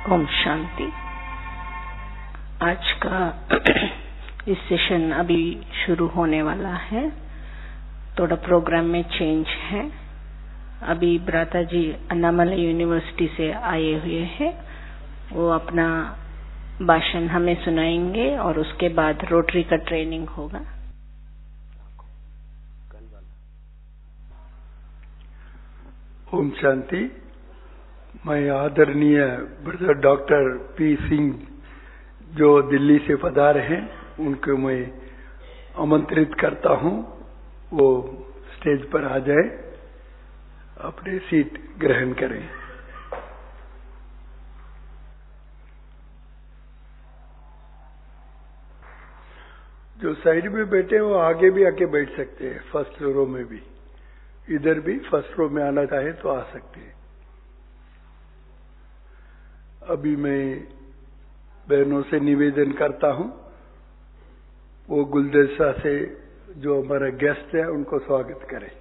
ओम शांति। आज का इस सेशन अभी शुरू होने वाला है। थोड़ा प्रोग्राम में चेंज है। अभी भ्राता जी अन्नामलई यूनिवर्सिटी से आए हुए हैं। वो अपना भाषण हमें सुनाएंगे और उसके बाद रोटरी का ट्रेनिंग होगा। ओम शांति। मैं आदरणीय ब्रदर डॉक्टर पी सिंह जो दिल्ली से पधारे हैं उनको मैं आमंत्रित करता हूं, वो स्टेज पर आ जाए, अपने सीट ग्रहण करें। जो साइड में बैठे हैं वो आगे भी आके बैठ सकते हैं, फर्स्ट रो में भी। इधर भी फर्स्ट रो में आना चाहे तो आ सकते हैं। अभी मैं बहनों से निवेदन करता हूं, वो गुलदस्ता से जो हमारा गेस्ट है उनको स्वागत करें।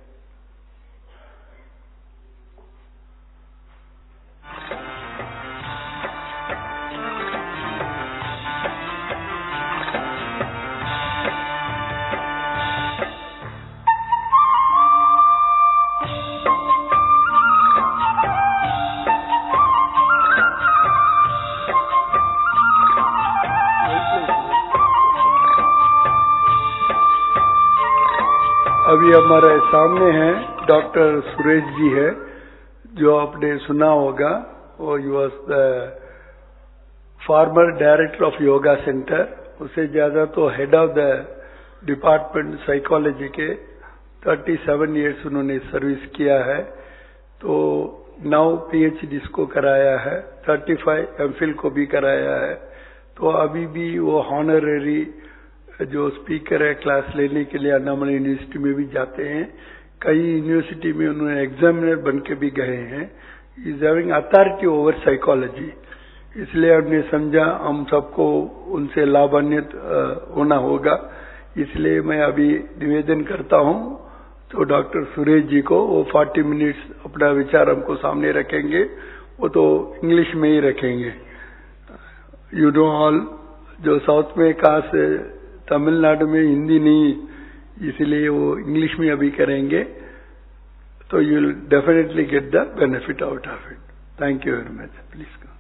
अभी हमारे सामने हैं डॉक्टर सुरेश जी है, जो आपने सुना होगा। वो was the former director of yoga centre. उससे ज्यादा तो head of the department psychology के 37 इयर्स उन्होंने सर्विस किया है। तो 9 PhD को कराया है, 35 MPhil को भी कराया है। तो अभी भी वो हॉनररी जो स्पीकर है क्लास लेने के लिए अन्नामलई यूनिवर्सिटी में भी जाते हैं। कई यूनिवर्सिटी में उन्होंने एग्जामिनर बन के भी गए हैं। Is having authority over psychology, इसलिए हमने समझा हम सबको उनसे लाभान्वित होना होगा। इसलिए मैं अभी निवेदन करता हूं तो डॉक्टर सुरेश जी को, वो 40 मिनट्स अपना विचार हमको सामने रखेंगे। वो तो इंग्लिश में ही रखेंगे। यू नो ऑल, जो साउथ में कहा से तमिलनाडु में हिंदी नहीं, इसलिए वो इंग्लिश में अभी करेंगे। तो you will definitely get the benefit out of it. Thank you very much. Please go.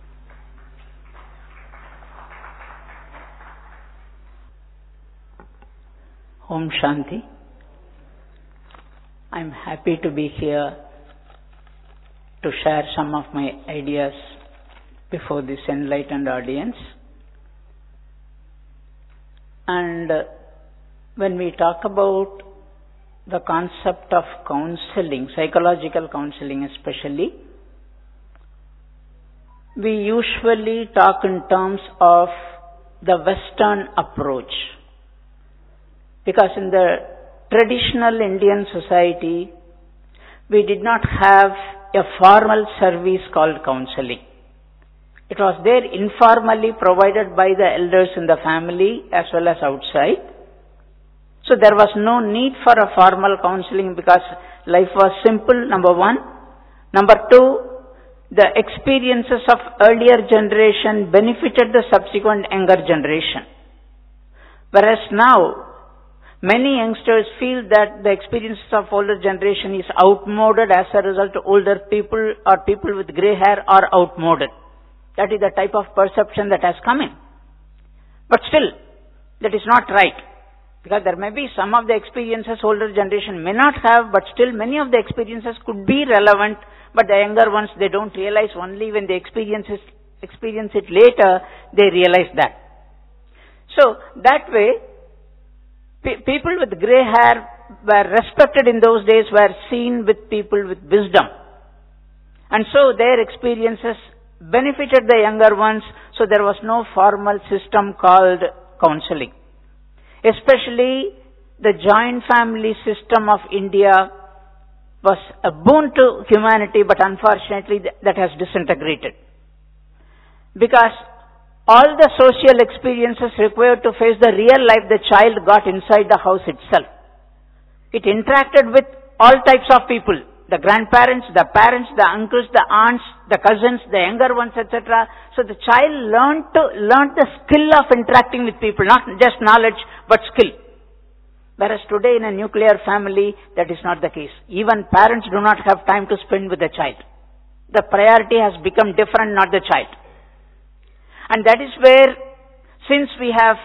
Om Shanti. I am happy to be here to share some of my ideas before this enlightened audience. And when we talk about the concept of counseling, psychological counseling especially, we usually talk in terms of the Western approach. Because in the traditional Indian society, we did not have a formal service called counseling. It was there informally provided by the elders in the family as well as outside. So there was no need for a formal counseling because life was simple, number one. Number two, the experiences of earlier generation benefited the subsequent younger generation. Whereas now, many youngsters feel that the experiences of older generation is outmoded. As a result, older people or people with grey hair are outmoded. That is the type of perception that has come in. But still, that is not right. Because there may be some of the experiences older generation may not have, but still many of the experiences could be relevant, but the younger ones, they don't realize. Only when they experience it later, they realize that. So, that way, people with grey hair were respected in those days, were seen with people with wisdom. And so their experiences benefited the younger ones, so there was no formal system called counseling. Especially the joint family system of India was a boon to humanity, but unfortunately that has disintegrated. Because all the social experiences required to face the real life the child got inside the house itself. It interacted with all types of people. the grandparents, the parents, the uncles, the aunts, the cousins, the younger ones, etc. So the child learned the skill of interacting with people, not just knowledge, but skill. Whereas today in a nuclear family, that is not the case. Even parents do not have time to spend with the child. The priority has become different, not the child. And that is where, since we have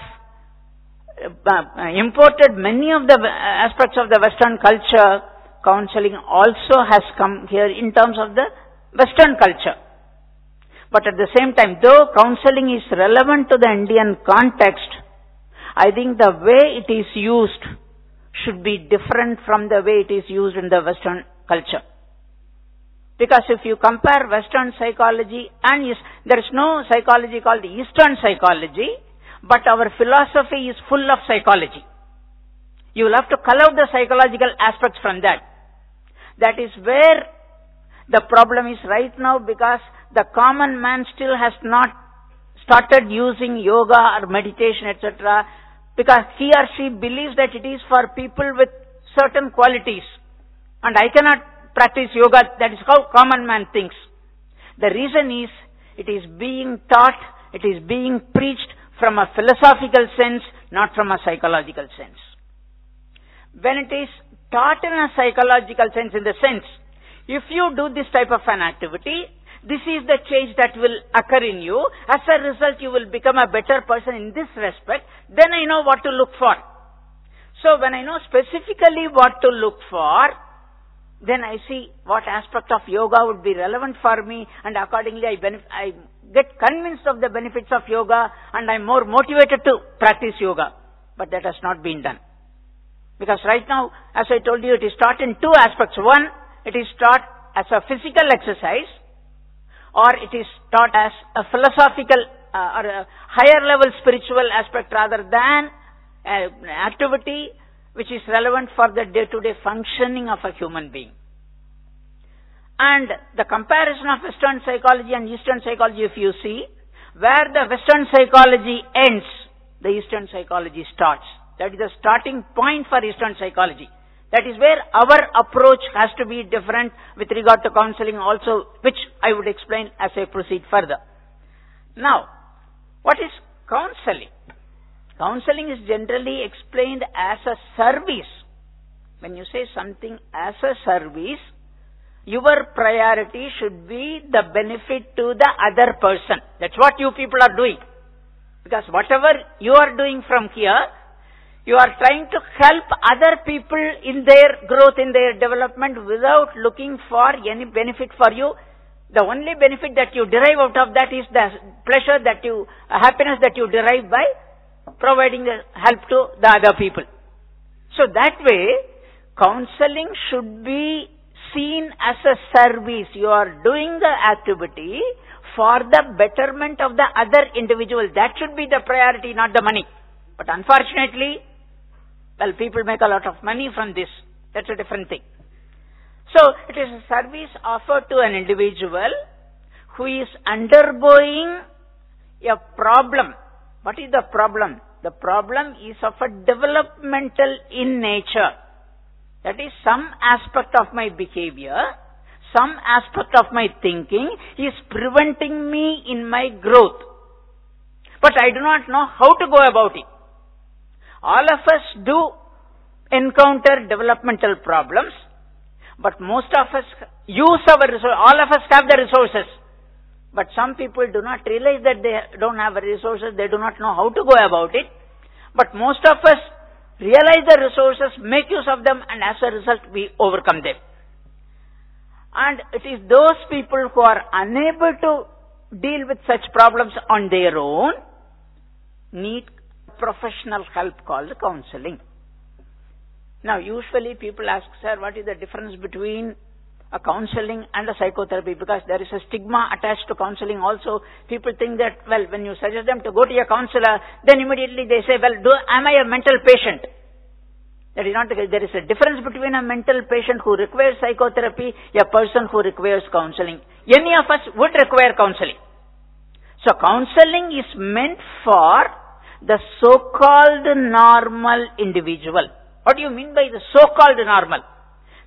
imported many of the aspects of the Western culture, counseling also has come here in terms of the Western culture. But at the same time, though counseling is relevant to the Indian context, I think the way it is used should be different from the way it is used in the Western culture. Because if you compare Western psychology and there is no psychology called Eastern psychology, but our philosophy is full of psychology. You will have to cull out the psychological aspects from that. That is where the problem is right now, because the common man still has not started using yoga or meditation, etc., because he or she believes that it is for people with certain qualities. And I cannot practice yoga, that is how common man thinks. The reason is, it is being taught, it is being preached from a philosophical sense, not from a psychological sense. When it is taught in a psychological sense, in the sense, if you do this type of an activity, this is the change that will occur in you. As a result, you will become a better person in this respect. Then I know what to look for. So when I know specifically what to look for, then I see what aspect of yoga would be relevant for me, and accordingly I get convinced of the benefits of yoga, and I'm more motivated to practice yoga. But that has not been done. Because right now, as I told you, it is taught in two aspects. One, it is taught as a physical exercise, or it is taught as a philosophical or a higher level spiritual aspect, rather than an activity which is relevant for the day-to-day functioning of a human being. And the comparison of Western psychology and Eastern psychology, if you see, where the Western psychology ends, the Eastern psychology starts. That is the starting point for Eastern psychology. That is where our approach has to be different with regard to counseling also, which I would explain as I proceed further. Now, what is counseling? Counseling is generally explained as a service. When you say something as a service, your priority should be the benefit to the other person. That's what you people are doing. Because whatever you are doing from here, you are trying to help other people in their growth, in their development, without looking for any benefit for you. The only benefit that you derive out of that is the pleasure that you, happiness that you derive by providing the help to the other people. So that way, counseling should be seen as a service. You are doing the activity for the betterment of the other individual. That should be the priority, not the money. But unfortunately, well, people make a lot of money from this. That's a different thing. So, it is a service offered to an individual who is undergoing a problem. What is the problem? The problem is of a developmental in nature. That is, some aspect of my behavior, some aspect of my thinking is preventing me in my growth. But I do not know how to go about it. All of us do encounter developmental problems, but most of us use our resources. All of us have the resources. But some people do not realize that they don't have the resources, they do not know how to go about it. But most of us realize the resources, make use of them, and as a result we overcome them. And it is those people who are unable to deal with such problems on their own need professional help called counseling. Now, usually people ask, sir, what is the difference between a counseling and a psychotherapy? Because there is a stigma attached to counseling also. People think that, well, when you suggest them to go to a counselor, then immediately they say, well, am I a mental patient? That is not the case. There is a difference between a mental patient who requires psychotherapy, a person who requires counseling. Any of us would require counseling. So, counseling is meant for the so-called normal individual. What do you mean by the so-called normal?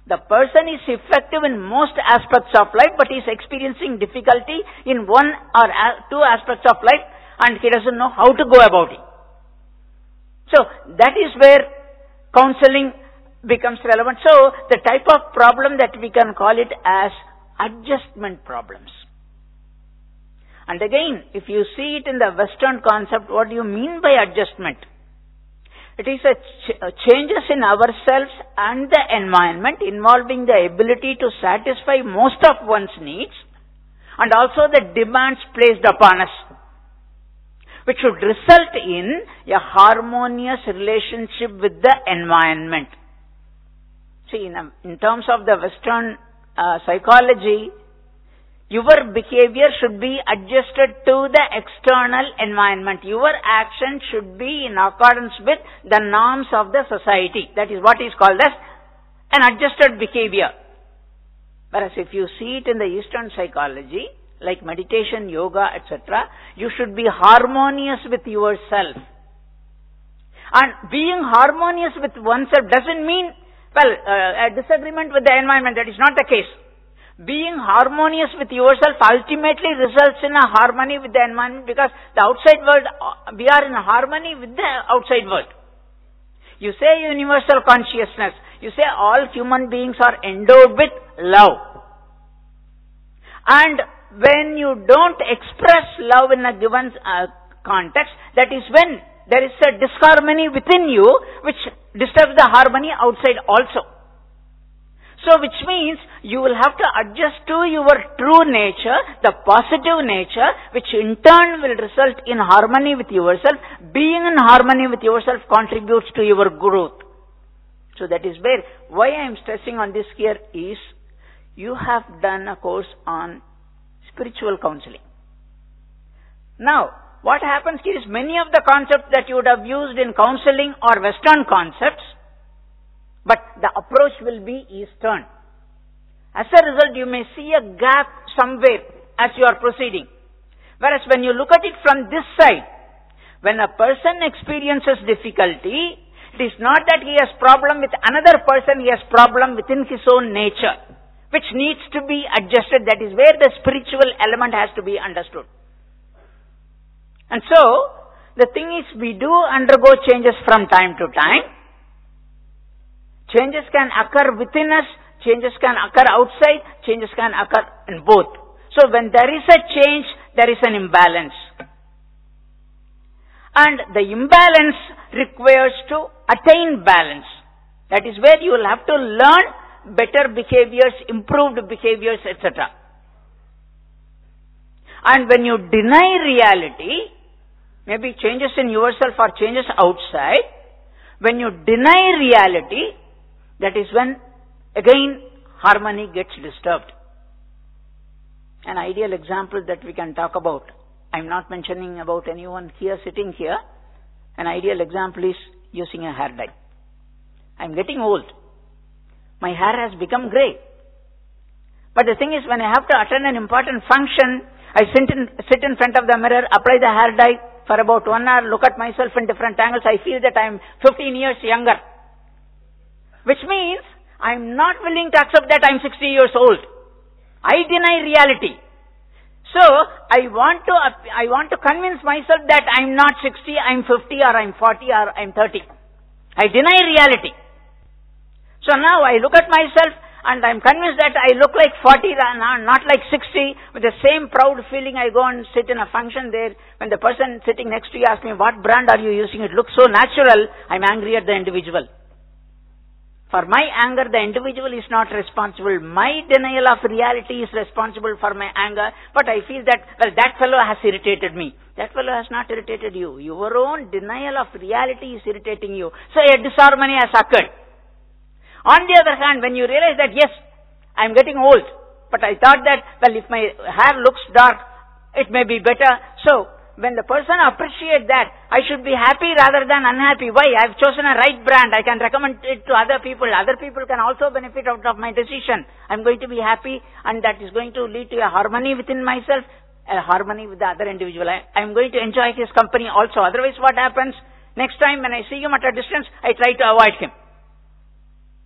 The person is effective in most aspects of life, but is experiencing difficulty in one or two aspects of life, and he doesn't know how to go about it. So, that is where counseling becomes relevant. So, the type of problem that we can call it as adjustment problems. And again, if you see it in the Western concept, what do you mean by adjustment? It is changes in ourselves and the environment involving the ability to satisfy most of one's needs and also the demands placed upon us, which should result in a harmonious relationship with the environment. See, in terms of the Western psychology, your behavior should be adjusted to the external environment. Your action should be in accordance with the norms of the society. That is what is called as an adjusted behavior. Whereas if you see it in the Eastern psychology, like meditation, yoga, etc., you should be harmonious with yourself. And being harmonious with oneself doesn't mean, a disagreement with the environment. That is not the case. Being harmonious with yourself ultimately results in a harmony with the environment, because the outside world, we are in harmony with the outside world. You say universal consciousness. You say all human beings are endowed with love. And when you don't express love in a given context, that is when there is a disharmony within you which disturbs the harmony outside also. So which means you will have to adjust to your true nature, the positive nature, which in turn will result in harmony with yourself. Being in harmony with yourself contributes to your growth. So that is why I am stressing on this here is, you have done a course on spiritual counseling. Now, what happens here is many of the concepts that you would have used in counseling are Western concepts, but the approach will be Eastern. As a result, you may see a gap somewhere as you are proceeding. Whereas when you look at it from this side, when a person experiences difficulty, it is not that he has problem with another person, he has problem within his own nature, which needs to be adjusted. That is where the spiritual element has to be understood. And so, the thing is, we do undergo changes from time to time. Changes can occur within us, changes can occur outside, changes can occur in both. So when there is a change, there is an imbalance. And the imbalance requires to attain balance. That is where you will have to learn better behaviors, improved behaviors, etc. And when you deny reality, maybe changes in yourself or changes outside, when you deny reality, that is when, again, harmony gets disturbed. An ideal example that we can talk about, I'm not mentioning about anyone here, sitting here. An ideal example is using a hair dye. I'm getting old. My hair has become grey. But the thing is, when I have to attend an important function, I sit in front of the mirror, apply the hair dye for about 1 hour, look at myself in different angles. I feel that I'm 15 years younger. Which means, I'm not willing to accept that I'm 60 years old. I deny reality. So, I want to convince myself that I'm not 60, I'm 50, or I'm 40, or I'm 30. I deny reality. So now I look at myself and I'm convinced that I look like 40, not like 60. With the same proud feeling, I go and sit in a function there. When the person sitting next to you asks me, what brand are you using? It looks so natural. I'm angry at the individual. For my anger, the individual is not responsible. My denial of reality is responsible for my anger. But I feel that, that fellow has irritated me. That fellow has not irritated you. Your own denial of reality is irritating you. So a disharmony has occurred. On the other hand, when you realize that, yes, I'm getting old, but I thought that, if my hair looks dark, it may be better. So, when the person appreciates that, I should be happy rather than unhappy. Why? I've chosen a right brand. I can recommend it to other people. Other people can also benefit out of my decision. I'm going to be happy, and that is going to lead to a harmony within myself, a harmony with the other individual. I'm going to enjoy his company also. Otherwise, what happens? Next time when I see him at a distance, I try to avoid him.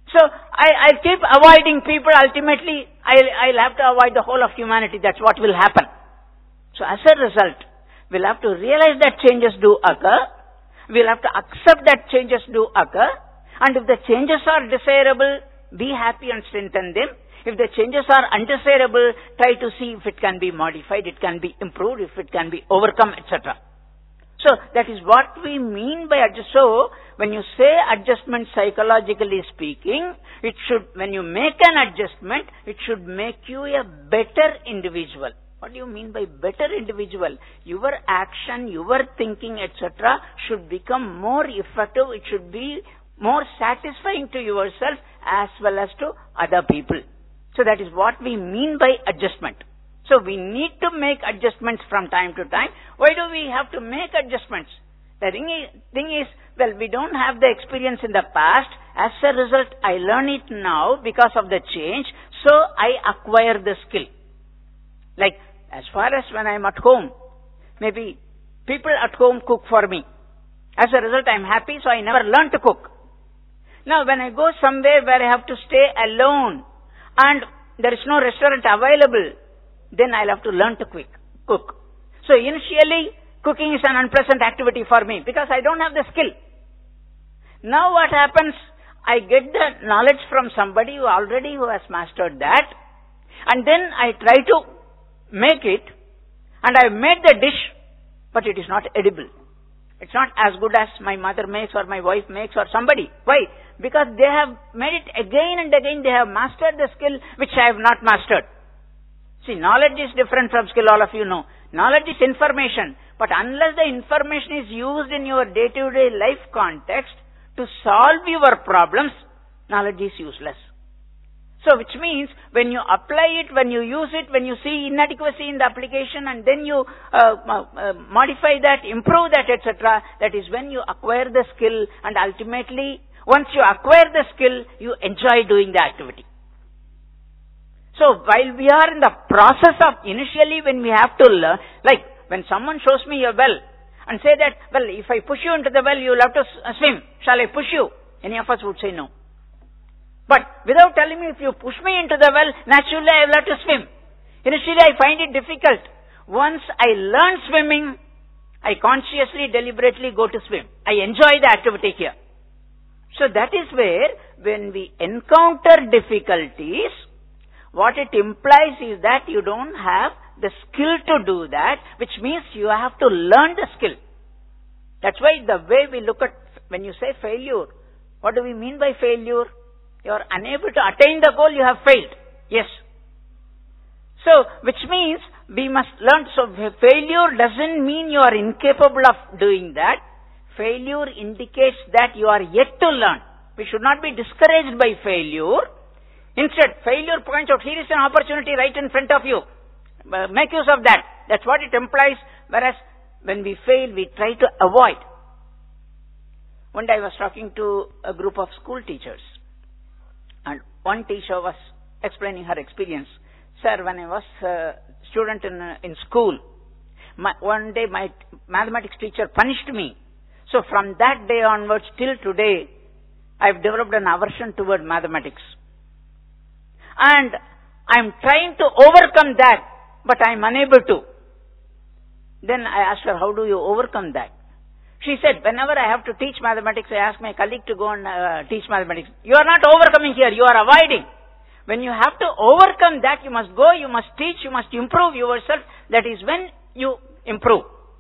So I'll keep avoiding people. Ultimately, I'll have to avoid the whole of humanity. That's what will happen. So as a result, we'll have to realize that changes do occur. We'll have to accept that changes do occur. And if the changes are desirable, be happy and strengthen them. If the changes are undesirable, try to see if it can be modified, it can be improved, if it can be overcome, etc. So that is what we mean by adjustment. So when you say adjustment, psychologically speaking, it should, when you make an adjustment, it should make you a better individual. What do you mean by better individual? Your action, your thinking, etc. should become more effective. It should be more satisfying to yourself as well as to other people. So that is what we mean by adjustment. So we need to make adjustments from time to time. Why do we have to make adjustments? The thing is, well, we don't have the experience in the past. As a result, I learn it now because of the change. So I acquire the skill. Like, as far as when I'm at home, maybe people at home cook for me. As a result, I'm happy, so I never learn to cook. Now, when I go somewhere where I have to stay alone and there is no restaurant available, then I'll have to learn to cook. So initially, cooking is an unpleasant activity for me because I don't have the skill. Now what happens? I get the knowledge from somebody who has mastered that, and then I try to make it, and I made the dish, but it is not edible. It's not as good as my mother makes or my wife makes or somebody. Why? Because they have made it again and again. They have mastered the skill which I have not mastered. See, knowledge is different from skill, all of you know. Knowledge is information. But unless the information is used in your day-to-day life context to solve your problems, knowledge is useless. So, which means, when you apply it, when you use it, when you see inadequacy in the application and then you modify that, improve that, etc., that is when you acquire the skill, and ultimately, once you acquire the skill, you enjoy doing the activity. So, while we are in the process of initially when we have to learn, like when someone shows me a well and say that, well, if I push you into the well, you will have to swim. Shall I push you? Any of us would say no. But without telling me, if you push me into the well, naturally I will have to swim. Initially I find it difficult. Once I learn swimming, I consciously, deliberately go to swim. I enjoy the activity here. So that is where, when we encounter difficulties, what it implies is that you don't have the skill to do that, which means you have to learn the skill. That's why the way we look at, when you say failure, what do we mean by failure? You are unable to attain the goal, you have failed. Yes. So, which means we must learn. So, failure doesn't mean you are incapable of doing that. Failure indicates that you are yet to learn. We should not be discouraged by failure. Instead, failure points out, here is an opportunity right in front of you. Make use of that. That's what it implies. Whereas, when we fail, we try to avoid. One day I was talking to a group of school teachers. And one teacher was explaining her experience. Sir, when I was a student in school, one day my mathematics teacher punished me. So from that day onwards till today, I've developed an aversion toward mathematics. And I'm trying to overcome that, but I'm unable to. Then I asked her, how do you overcome that? She said, whenever I have to teach mathematics, I ask my colleague to go and teach mathematics. You are not overcoming here, you are avoiding. When you have to overcome that, you must go, you must teach, you must improve yourself. That is when you improve.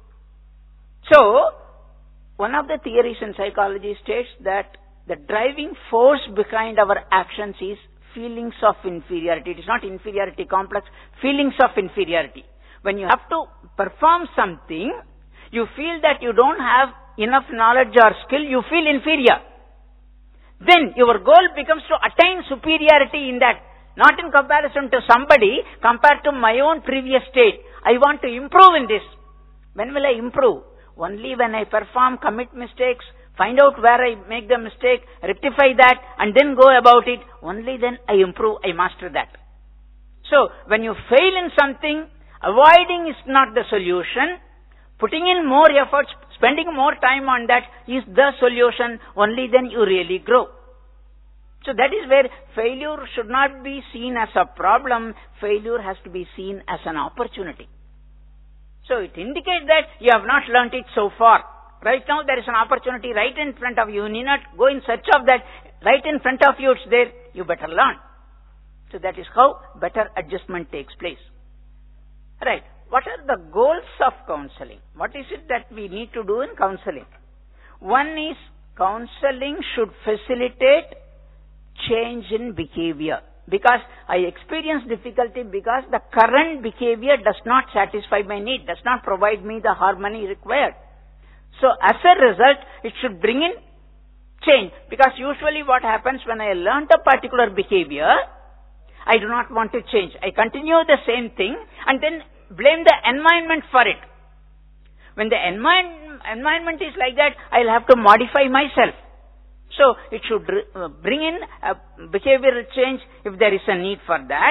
So, one of the theories in psychology states that the driving force behind our actions is feelings of inferiority. It is not inferiority complex, feelings of inferiority. When you have to perform something, you feel that you don't have enough knowledge or skill, you feel inferior. Then your goal becomes to attain superiority in that, not in comparison to somebody, compared to my own previous state. I want to improve in this. When will I improve? Only when I perform, commit mistakes, find out where I make the mistake, rectify that, and then go about it. Only then I improve, I master that. So, when you fail in something, avoiding is not the solution. Putting in more efforts, spending more time on that is the solution. Only then you really grow. So that is where failure should not be seen as a problem. Failure has to be seen as an opportunity. So it indicates that you have not learnt it so far. Right now there is an opportunity right in front of you. You need not go in search of that. Right in front of you, it's there. You better learn. So that is how better adjustment takes place. Right. What are the goals of counseling? What is it that we need to do in counseling? One is counseling should facilitate change in behavior. Because I experience difficulty because the current behavior does not satisfy my need, does not provide me the harmony required. So as a result, it should bring in change. Because usually what happens when I learnt a particular behavior, I do not want to change. I continue the same thing and then blame the environment for it. When the environment is like that, I'll have to modify myself. So it should bring in a behavioral change if there is a need for that,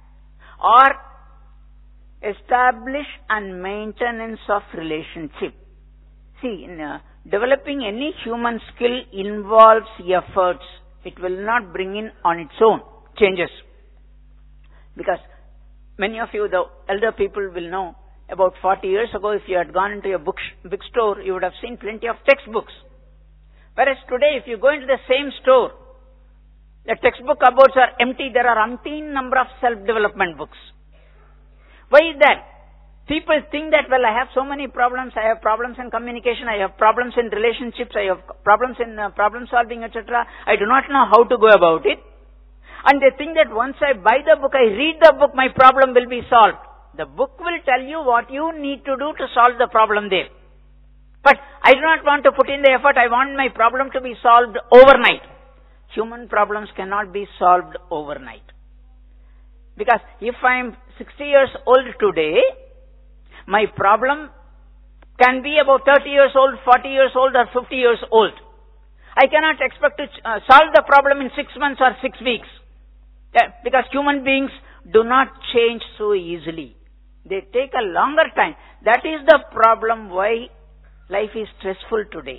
or establish and maintenance of relationship. See, in developing any human skill involves efforts. It will not bring in on its own changes. Because many of you, the elder people, will know, about 40 years ago, if you had gone into a bookstore, you would have seen plenty of textbooks. Whereas today, if you go into the same store, the textbook cupboards are empty. There are umpteen number of self-development books. Why is that? People think that, well, I have so many problems. I have problems in communication. I have problems in relationships. I have problems in problem solving, etc. I do not know how to go about it. And they think that once I buy the book, I read the book, my problem will be solved. The book will tell you what you need to do to solve the problem there. But I do not want to put in the effort. I want my problem to be solved overnight. Human problems cannot be solved overnight. Because if I am 60 years old today, my problem can be about 30 years old, 40 years old, or 50 years old. I cannot expect to solve the problem in 6 months or 6 weeks. Because human beings do not change so easily. They take a longer time. That is the problem why life is stressful today.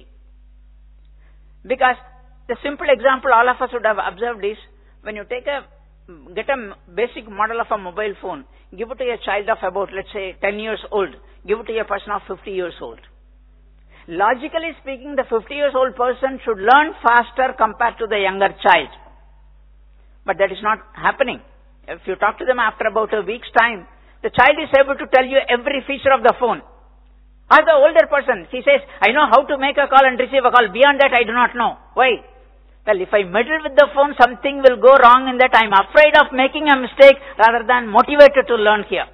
Because the simple example all of us would have observed is, when you get a basic model of a mobile phone, give it to a child of about, let's say, 10 years old, give it to a person of 50 years old. Logically speaking, the 50 years old person should learn faster compared to the younger child. But that is not happening. If you talk to them after about a week's time, the child is able to tell you every feature of the phone. Or the older person, he says, I know how to make a call and receive a call. Beyond that, I do not know. Why? Well, if I meddle with the phone, something will go wrong in that. I'm afraid of making a mistake rather than motivated to learn here.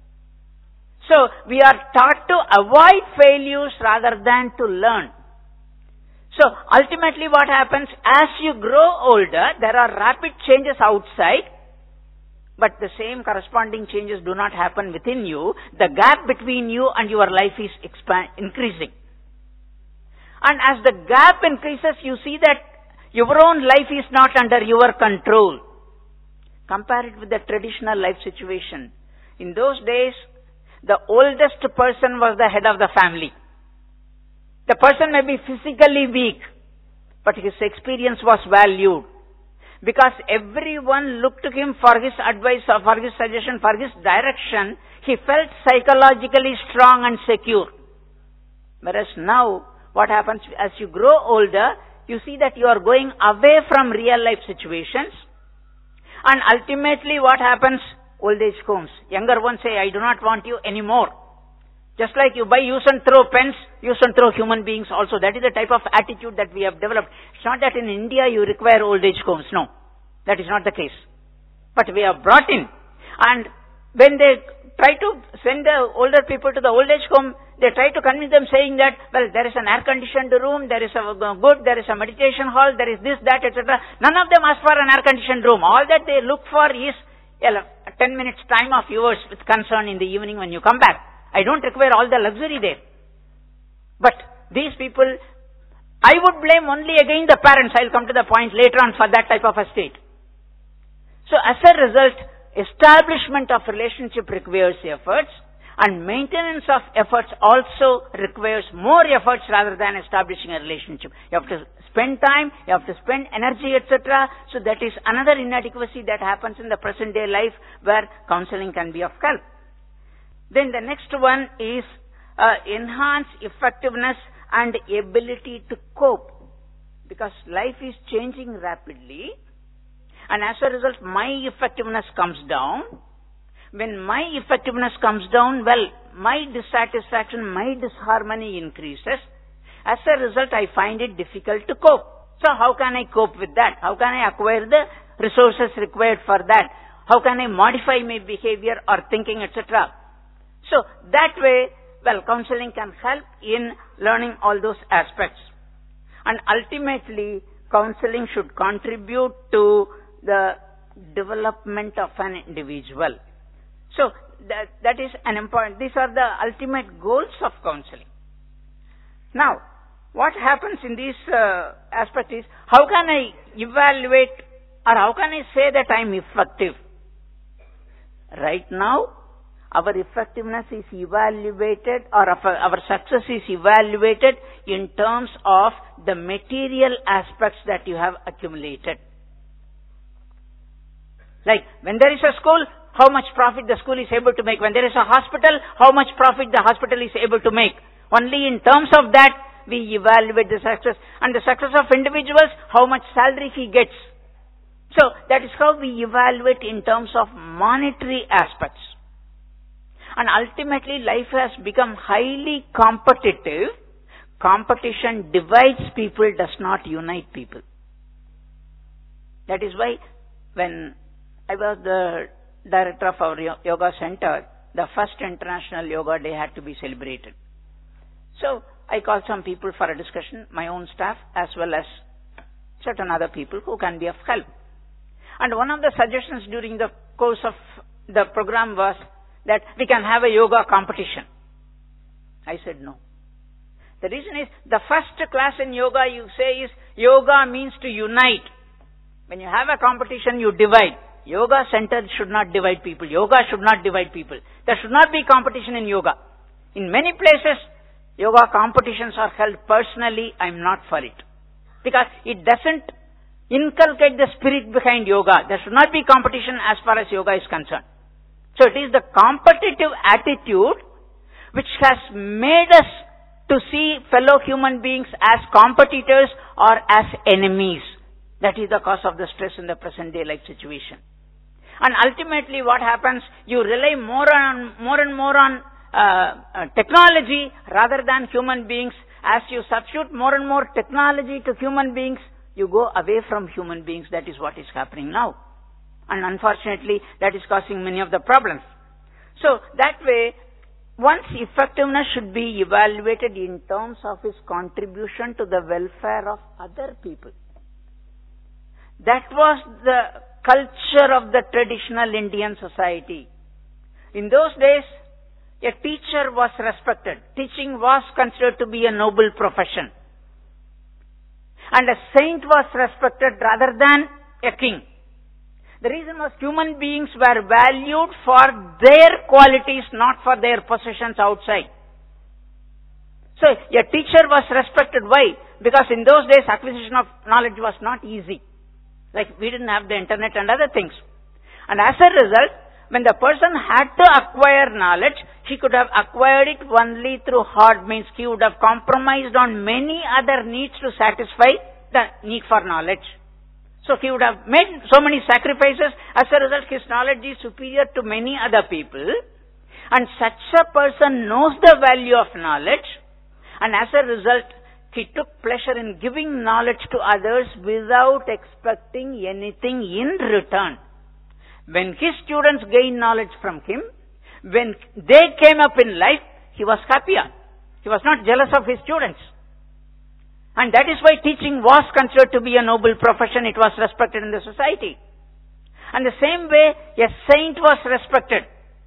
So, we are taught to avoid failures rather than to learn. So, ultimately what happens, as you grow older, there are rapid changes outside, but the same corresponding changes do not happen within you. The gap between you and your life is increasing. And as the gap increases, you see that your own life is not under your control. Compare it with the traditional life situation. In those days, the oldest person was the head of the family. The person may be physically weak, but his experience was valued. Because everyone looked to him for his advice, or for his suggestion, for his direction. He felt psychologically strong and secure. Whereas now, what happens as you grow older, you see that you are going away from real life situations. And ultimately what happens? Old age homes. Younger ones say, I do not want you anymore. Just like you buy use and throw pens, use and throw human beings also. That is the type of attitude that we have developed. It's not that in India you require old age homes. No. That is not the case. But we have brought in. And when they try to send the older people to the old age home, they try to convince them saying that, well, there is an air-conditioned room, there is a there is a meditation hall, there is this, that, etc. None of them ask for an air-conditioned room. All that they look for is a 10 minutes time of yours with concern in the evening when you come back. I don't require all the luxury there. But these people, I would blame only again the parents. I'll come to the point later on for that type of a state. So as a result, establishment of relationship requires efforts, and maintenance of efforts also requires more efforts rather than establishing a relationship. You have to spend time, you have to spend energy, etc. So that is another inadequacy that happens in the present day life where counseling can be of help. Then the next one is enhance effectiveness and ability to cope. Because life is changing rapidly, and as a result my effectiveness comes down. When my effectiveness comes down, well, my dissatisfaction, my disharmony increases. As a result, I find it difficult to cope. So how can I cope with that? How can I acquire the resources required for that? How can I modify my behavior or thinking, etc.? So that way, well, counseling can help in learning all those aspects. And ultimately, counseling should contribute to the development of an individual. So that is an important, these are the ultimate goals of counseling. Now, what happens in this aspect is, how can I evaluate or how can I say that I am effective? Right now, our effectiveness is evaluated, or our success is evaluated in terms of the material aspects that you have accumulated. Like, when there is a school, how much profit the school is able to make. When there is a hospital, how much profit the hospital is able to make. Only in terms of that, we evaluate the success. And the success of individuals, how much salary he gets. So, that is how we evaluate in terms of monetary aspects. And ultimately, life has become highly competitive. Competition divides people, does not unite people. That is why, when I was the director of our yoga center, the first International Yoga Day had to be celebrated. So, I called some people for a discussion, my own staff, as well as certain other people who can be of help. And one of the suggestions during the course of the program was that we can have a yoga competition. I said no. The reason is, the first class in yoga you say is, yoga means to unite. When you have a competition, you divide. Yoga center should not divide people. Yoga should not divide people. There should not be competition in yoga. In many places, yoga competitions are held. Personally, I am not for it. Because it doesn't inculcate the spirit behind yoga. There should not be competition as far as yoga is concerned. So it is the competitive attitude which has made us to see fellow human beings as competitors or as enemies. That is the cause of the stress in the present day life situation. And ultimately what happens, you rely more and more on technology rather than human beings. As you substitute more and more technology to human beings, you go away from human beings. That is what is happening now. And unfortunately, that is causing many of the problems. So that way, one's effectiveness should be evaluated in terms of his contribution to the welfare of other people. That was the culture of the traditional Indian society. In those days, a teacher was respected. Teaching was considered to be a noble profession. And a saint was respected rather than a king. The reason was, human beings were valued for their qualities, not for their possessions outside. So, a teacher was respected. Why? Because in those days, acquisition of knowledge was not easy. Like, we didn't have the internet and other things. And as a result, when the person had to acquire knowledge, he could have acquired it only through hard means. He would have compromised on many other needs to satisfy the need for knowledge. So he would have made so many sacrifices. As a result, his knowledge is superior to many other people. And such a person knows the value of knowledge. And as a result, he took pleasure in giving knowledge to others without expecting anything in return. When his students gained knowledge from him, when they came up in life, he was happier. He was not jealous of his students. And that is why teaching was considered to be a noble profession. It was respected in the society. And the same way, a saint was respected.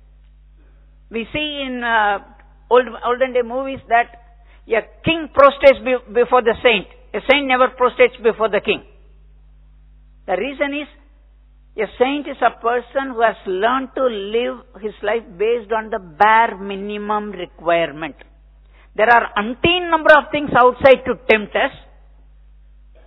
We see in olden day movies that a king prostrates before the saint. A saint never prostrates before the king. The reason is, a saint is a person who has learned to live his life based on the bare minimum requirement. There are umpteen number of things outside to tempt us,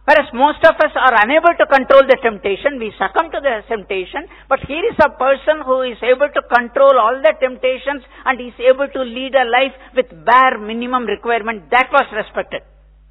Whereas most of us are unable to control the temptation, we succumb to the temptation, but here is a person who is able to control all the temptations and is able to lead a life with bare minimum requirement. That was respected.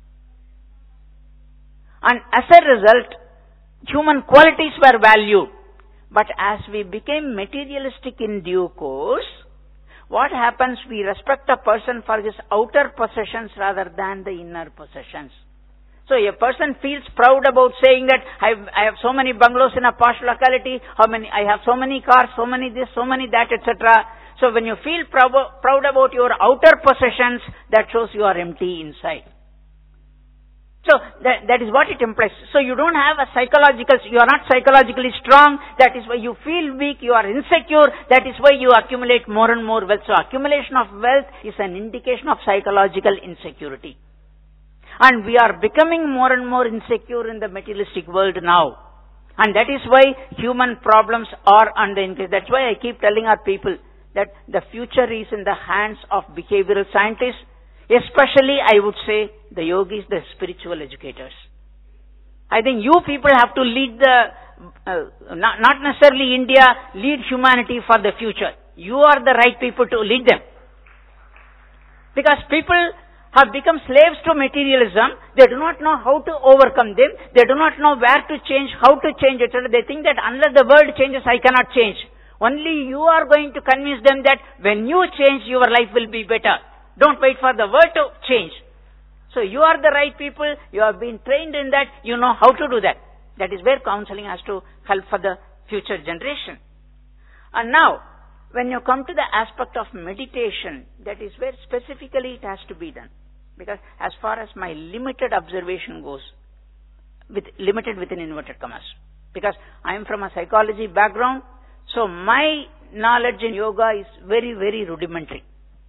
And as a result, human qualities were valued. But as we became materialistic in due course, what happens? We respect a person for his outer possessions rather than the inner possessions. So a person feels proud about saying that I have so many bungalows in a posh locality, I have so many cars, so many this, so many that, etc. So when you feel proud about your outer possessions, that shows you are empty inside. So that is what it implies. So you don't have you are not psychologically strong. That is why you feel weak, you are insecure. That is why you accumulate more and more wealth. So accumulation of wealth is an indication of psychological insecurity. And we are becoming more and more insecure in the materialistic world now. And that is why human problems are on the increase. That's why I keep telling our people that the future is in the hands of behavioral scientists, especially I would say the yogis, the spiritual educators. I think you people have to lead not necessarily India, lead humanity for the future. You are the right people to lead them. Because people have become slaves to materialism. They do not know how to overcome them. They do not know where to change, how to change, etc. They think that unless the world changes, I cannot change. Only you are going to convince them that when you change, your life will be better. Don't wait for the world to change. So you are the right people. You have been trained in that. You know how to do that. That is where counseling has to help for the future generation. And now, when you come to the aspect of meditation, that is where specifically it has to be done. Because as far as my limited observation goes, limited within inverted commas, because I am from a psychology background, so my knowledge in yoga is very, very rudimentary.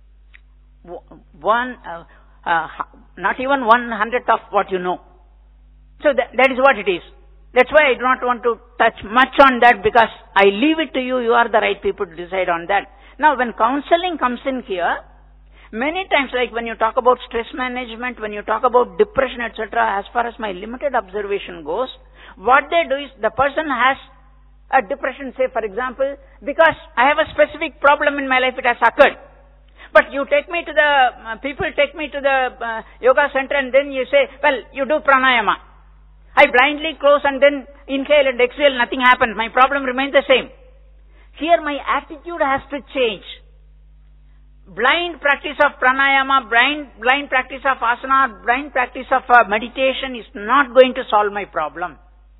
Not even 1/100th of what you know. So that is what it is. That's why I do not want to touch much on that, because I leave it to you. You are the right people to decide on that. Now, when counseling comes in here, many times, like when you talk about stress management, when you talk about depression, etc., as far as my limited observation goes, what they do is the person has a depression, say for example, because I have a specific problem in my life, it has occurred. But you take me to people take me to the yoga center and then you say, well, you do pranayama. I blindly close and then inhale and exhale, nothing happens. My problem remains the same. Here my attitude has to change. Blind practice of pranayama, blind practice of asana, blind practice of meditation is not going to solve my problem.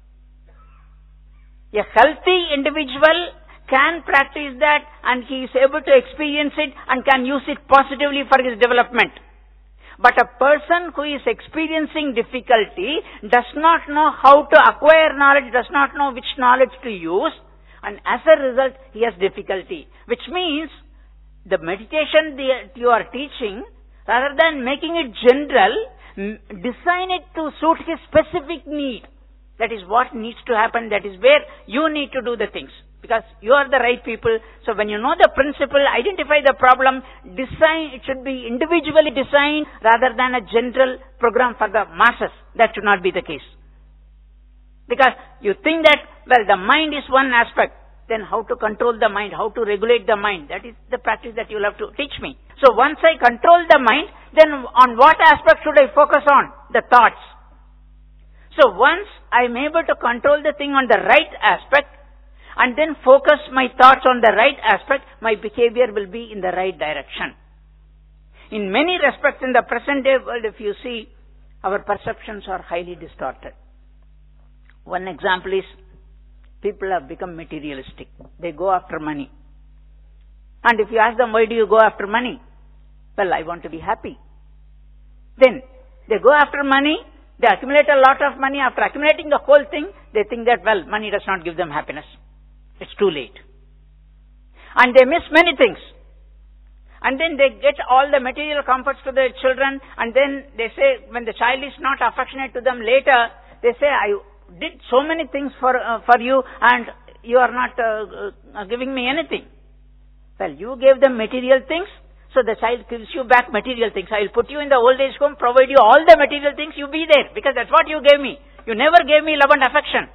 A healthy individual can practice that and he is able to experience it and can use it positively for his development. But a person who is experiencing difficulty does not know how to acquire knowledge, does not know which knowledge to use, and as a result he has difficulty. Which means the meditation that you are teaching, rather than making it general, design it to suit his specific need. That is what needs to happen. That is where you need to do the things. Because you are the right people. So when you know the principle, identify the problem, design, it should be individually designed rather than a general program for the masses. That should not be the case. Because you think that, well, the mind is one aspect. Then how to control the mind, how to regulate the mind. That is the practice that you will have to teach me. So once I control the mind, then on what aspect should I focus on? The thoughts. So once I am able to control the thing on the right aspect, and then focus my thoughts on the right aspect, my behavior will be in the right direction. In many respects in the present day world, if you see, our perceptions are highly distorted. One example is, people have become materialistic. They go after money. And if you ask them, why do you go after money? Well, I want to be happy. Then, they go after money, they accumulate a lot of money. After accumulating the whole thing, they think that, well, money does not give them happiness. It's too late. And they miss many things. And then they get all the material comforts to their children, and then they say, when the child is not affectionate to them later, they say, I did so many things for you, and you are not giving me anything. Well, you gave them material things, so the child gives you back material things. I will put you in the old age home, provide you all the material things, you be there, because that's what you gave me. You never gave me love and affection.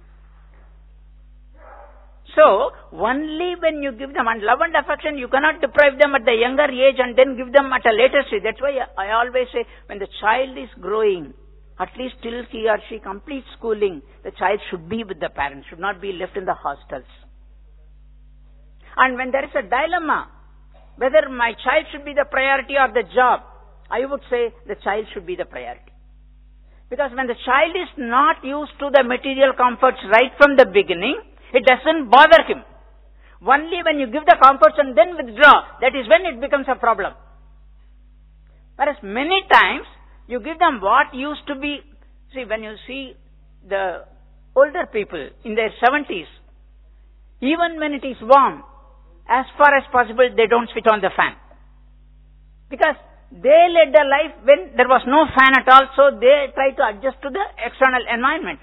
So, only when you give them, and love and affection, you cannot deprive them at the younger age and then give them at a later stage. That's why I always say, when the child is growing, at least till he or she completes schooling, the child should be with the parents, should not be left in the hostels. And when there is a dilemma, whether my child should be the priority or the job, I would say the child should be the priority. Because when the child is not used to the material comforts right from the beginning, it doesn't bother him. Only when you give the comforts and then withdraw, that is when it becomes a problem. Whereas many times, you give them what used to be, see, when you see the older people in their 70s, even when it is warm, as far as possible, they don't switch on the fan. Because they led a life when there was no fan at all, so they try to adjust to the external environment.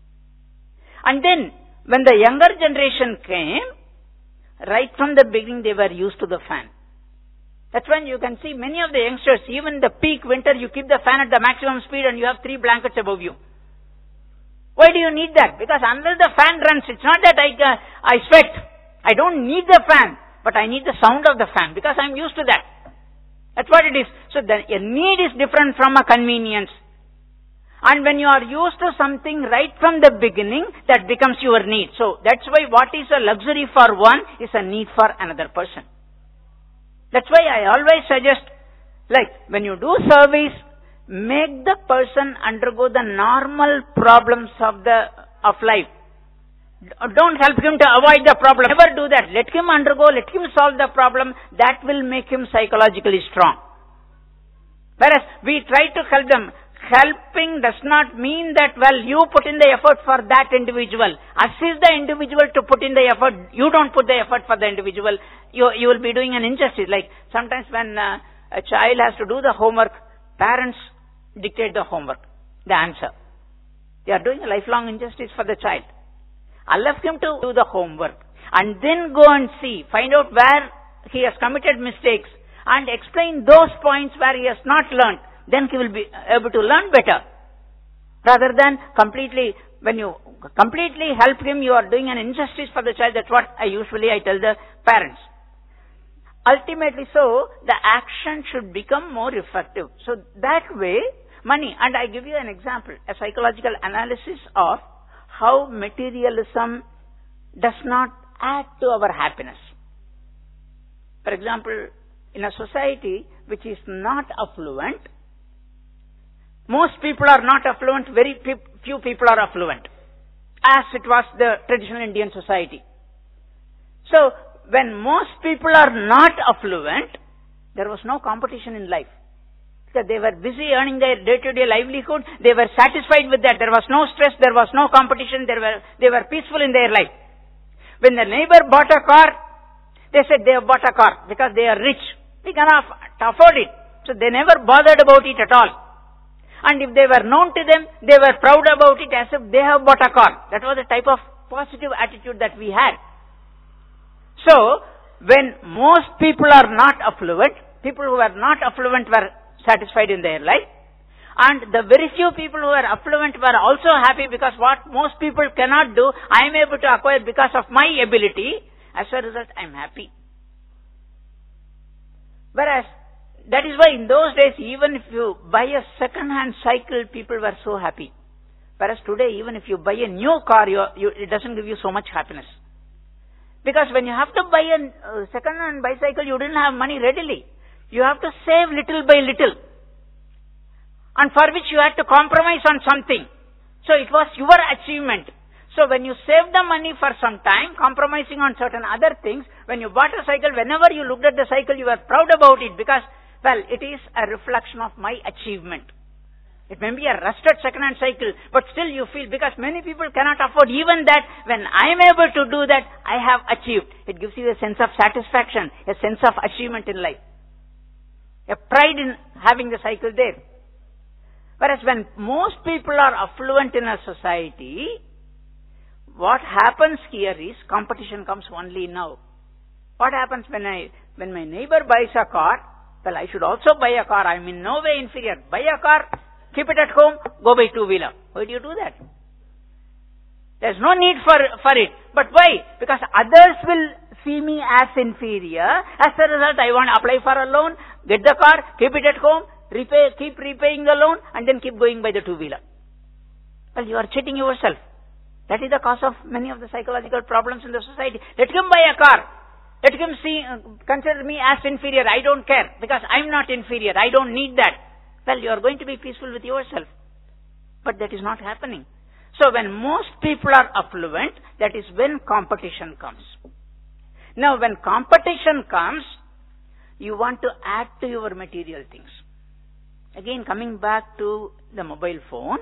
And then, when the younger generation came, right from the beginning they were used to the fan. That's when you can see many of the youngsters, even the peak winter, you keep the fan at the maximum speed and you have 3 blankets above you. Why do you need that? Because unless the fan runs, it's not that I sweat. I don't need the fan, but I need the sound of the fan because I'm used to that. That's what it is. So a need is different from a convenience. And when you are used to something right from the beginning, that becomes your need. So that's why what is a luxury for one is a need for another person. That's why I always suggest, like when you do service, make the person undergo the normal problems of life. Don't help him to avoid the problem. Never do that. Let him undergo, let him solve the problem. That will make him psychologically strong. Whereas we try to help them. Helping does not mean that, well, you put in the effort for that individual. Assist the individual to put in the effort. You don't put the effort for the individual. You will be doing an injustice. Like sometimes when a child has to do the homework, parents dictate the homework, the answer. They are doing a lifelong injustice for the child. Allow him to do the homework and then go and see, find out where he has committed mistakes and explain those points where he has not learned. Then he will be able to learn better. Rather than when you completely help him, you are doing an injustice for the child. That's what I tell the parents. Ultimately, so, the action should become more effective. So, that way, money, and I give you an example, a psychological analysis of how materialism does not add to our happiness. For example, in a society which is not affluent, most people are not affluent, very few people are affluent, as it was the traditional Indian society. So, when most people are not affluent, there was no competition in life. Because they were busy earning their day-to-day livelihood, they were satisfied with that. There was no stress, there was no competition, they were peaceful in their life. When the neighbor bought a car, they said they have bought a car because they are rich. They cannot afford it. So, they never bothered about it at all. And if they were known to them, they were proud about it as if they have bought a car. That was the type of positive attitude that we had. So, when most people are not affluent, people who are not affluent were satisfied in their life. And the very few people who are affluent were also happy because what most people cannot do, I am able to acquire because of my ability. As a result, I am happy. Whereas, that is why in those days, even if you buy a second-hand cycle, people were so happy. Whereas today, even if you buy a new car, it doesn't give you so much happiness. Because when you have to buy a second-hand bicycle, you didn't have money readily. You have to save little by little. And for which you had to compromise on something. So it was your achievement. So when you save the money for some time, compromising on certain other things, when you bought a cycle, whenever you looked at the cycle, you were proud about it because, well, it is a reflection of my achievement. It may be a rusted second-hand cycle, but still you feel, because many people cannot afford even that, when I am able to do that, I have achieved. It gives you a sense of satisfaction, a sense of achievement in life. A pride in having the cycle there. Whereas when most people are affluent in a society, what happens here is competition comes only now. What happens when my neighbor buys a car? Well, I should also buy a car. I am in no way inferior. Buy a car, keep it at home, go by two-wheeler. Why do you do that? There's no need for it. But why? Because others will see me as inferior. As a result, I want to apply for a loan, get the car, keep it at home, keep repaying the loan, and then keep going by the two-wheeler. Well, you are cheating yourself. That is the cause of many of the psychological problems in the society. Let him buy a car. Let him consider me as inferior. I don't care because I'm not inferior. I don't need that. Well, you are going to be peaceful with yourself. But that is not happening. So when most people are affluent, that is when competition comes. Now when competition comes, you want to add to your material things. Again, coming back to the mobile phone.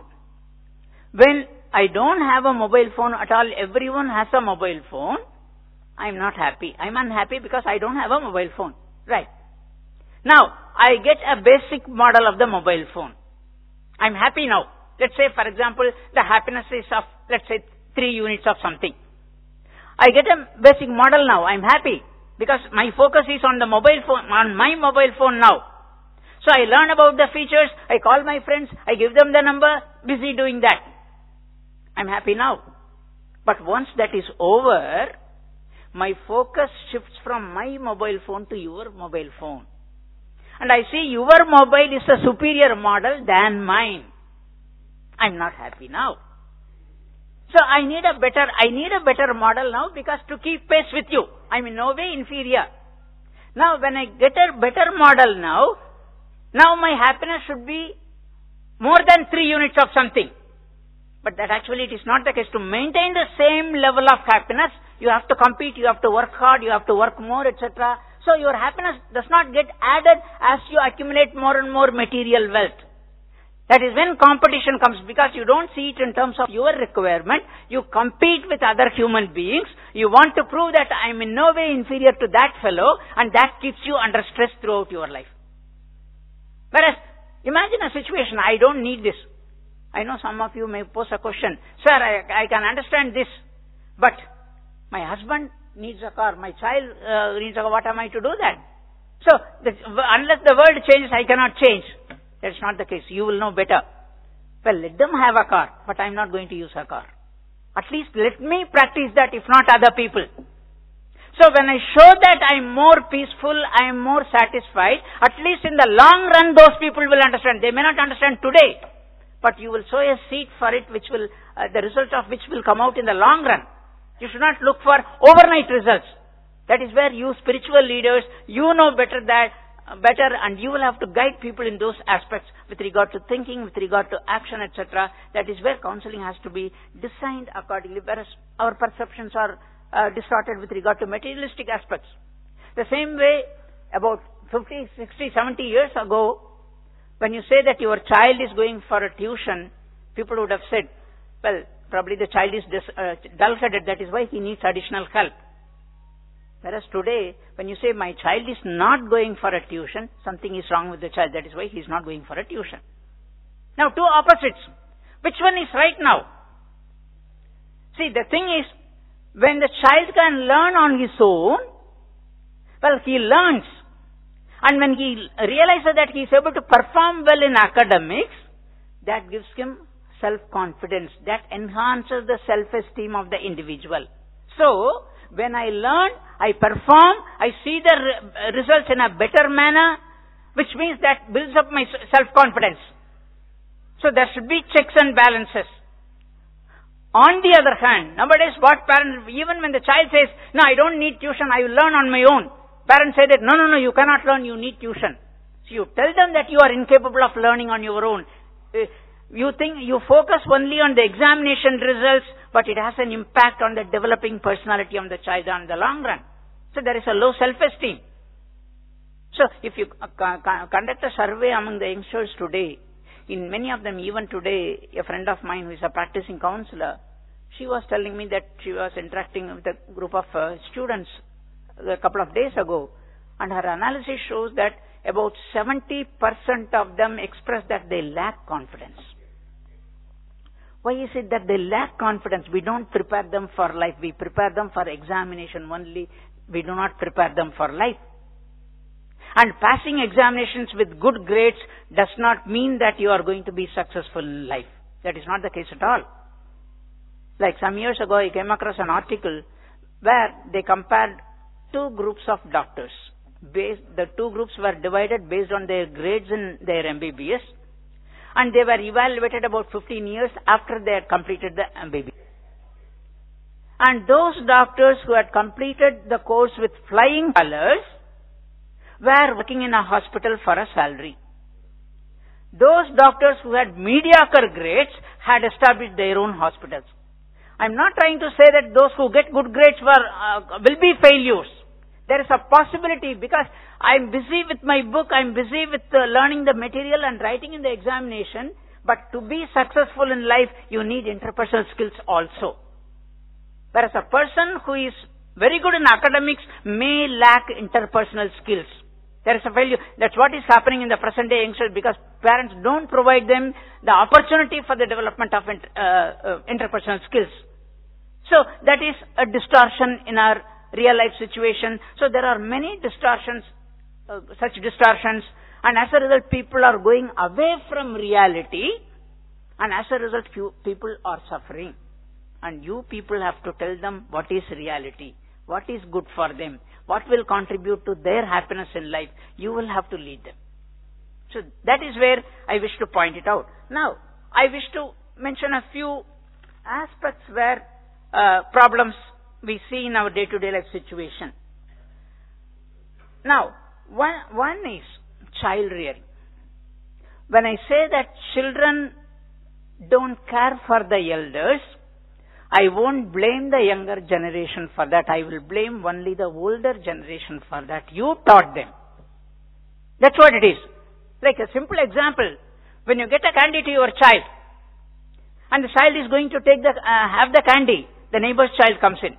When I don't have a mobile phone at all, everyone has a mobile phone, I'm not happy. I'm unhappy because I don't have a mobile phone. Right. Now, I get a basic model of the mobile phone. I'm happy now. Let's say, for example, the happiness is of, let's say, 3 units of something. I get a basic model now. I'm happy because my focus is on the mobile phone, on my mobile phone now. So I learn about the features. I call my friends. I give them the number. Busy doing that. I'm happy now. But once that is over, my focus shifts from my mobile phone to your mobile phone. And I see your mobile is a superior model than mine. I'm not happy now. So I need a better model now because to keep pace with you. I'm in no way inferior. Now when I get a better model now my happiness should be more than 3 units of something. But that actually it is not the case. To maintain the same level of happiness, you have to compete, you have to work hard, you have to work more, etc. So your happiness does not get added as you accumulate more and more material wealth. That is when competition comes, because you don't see it in terms of your requirement. You compete with other human beings. You want to prove that I am in no way inferior to that fellow, and that keeps you under stress throughout your life. Whereas, imagine a situation, I don't need this. I know some of you may pose a question, sir, I can understand this, but my husband needs a car, my child needs a car, what am I to do that? So, unless the world changes, I cannot change. That's not the case. You will know better. Well, let them have a car, but I'm not going to use a car. At least let me practice that, if not other people. So when I show that I'm more peaceful, I'm more satisfied, at least in the long run those people will understand. They may not understand today, but you will sow a seed for it, which will, the result of which will come out in the long run. You should not look for overnight results. That is where you spiritual leaders, you know better and you will have to guide people in those aspects with regard to thinking, with regard to action, etc. That is where counseling has to be designed accordingly, whereas our perceptions are distorted with regard to materialistic aspects. The same way, about 50, 60, 70 years ago, when you say that your child is going for a tuition, people would have said, well, probably the child is dull-headed, that is why he needs additional help. Whereas today, when you say my child is not going for a tuition, something is wrong with the child, that is why he is not going for a tuition. Now, two opposites. Which one is right now? See, the thing is, when the child can learn on his own, well, he learns. And when he realizes that he is able to perform well in academics, that gives him self-confidence. That enhances the self-esteem of the individual. So, when I learn, I perform, I see the results in a better manner, which means that builds up my self-confidence. So there should be checks and balances. On the other hand, nowadays what parents, even when the child says, no, I don't need tuition, I will learn on my own. Parents say that, no, you cannot learn, you need tuition. So you tell them that you are incapable of learning on your own. You think you focus only on the examination results, but it has an impact on the developing personality of the child in the long run. So there is a low self-esteem. So if you conduct a survey among the youngsters today, in many of them, even today, a friend of mine who is a practicing counselor, she was telling me that she was interacting with a group of students a couple of days ago, and her analysis shows that about 70% of them express that they lack confidence. Why is it that they lack confidence? We don't prepare them for life. We prepare them for examination only. We do not prepare them for life. And passing examinations with good grades does not mean that you are going to be successful in life. That is not the case at all. Like some years ago, I came across an article where they compared two groups of doctors. The two groups were divided based on their grades in their MBBS, and they were evaluated about 15 years after they had completed the MBBS. And those doctors who had completed the course with flying colors were working in a hospital for a salary. Those doctors who had mediocre grades had established their own hospitals. I'm not trying to say that those who get good grades will be failures. There is a possibility, because I'm busy with my book, I'm busy with learning the material and writing in the examination, but to be successful in life, you need interpersonal skills also. Whereas a person who is very good in academics may lack interpersonal skills. There is a failure. That's what is happening in the present day youngsters, because parents don't provide them the opportunity for the development of interpersonal skills. So that is a distortion in our real life situation. So there are many distortions, such distortions, and as a result people are going away from reality, and as a result people are suffering. And you people have to tell them what is reality, what is good for them, what will contribute to their happiness in life. You will have to lead them. So that is where I wish to point it out. Now, I wish to mention a few aspects where problems we see in our day-to-day life situation. Now, one is child rearing. When I say that children don't care for the elders, I won't blame the younger generation for that. I will blame only the older generation for that. You taught them. That's what it is. Like a simple example, when you get a candy to your child, and the child is going to have the candy, the neighbor's child comes in.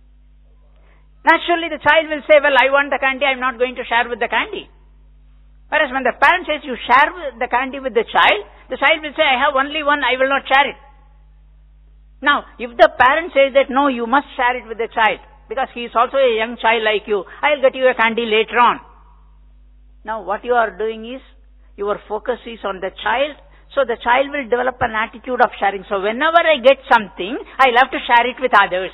Naturally, the child will say, well, I want the candy, I'm not going to share with the candy. Whereas when the parent says you share the candy with the child will say, I have only one, I will not share it. Now, if the parent says that, no, you must share it with the child, because he is also a young child like you, I'll get you a candy later on. Now, what you are doing is, your focus is on the child, so the child will develop an attitude of sharing. So whenever I get something, I'll have to share it with others.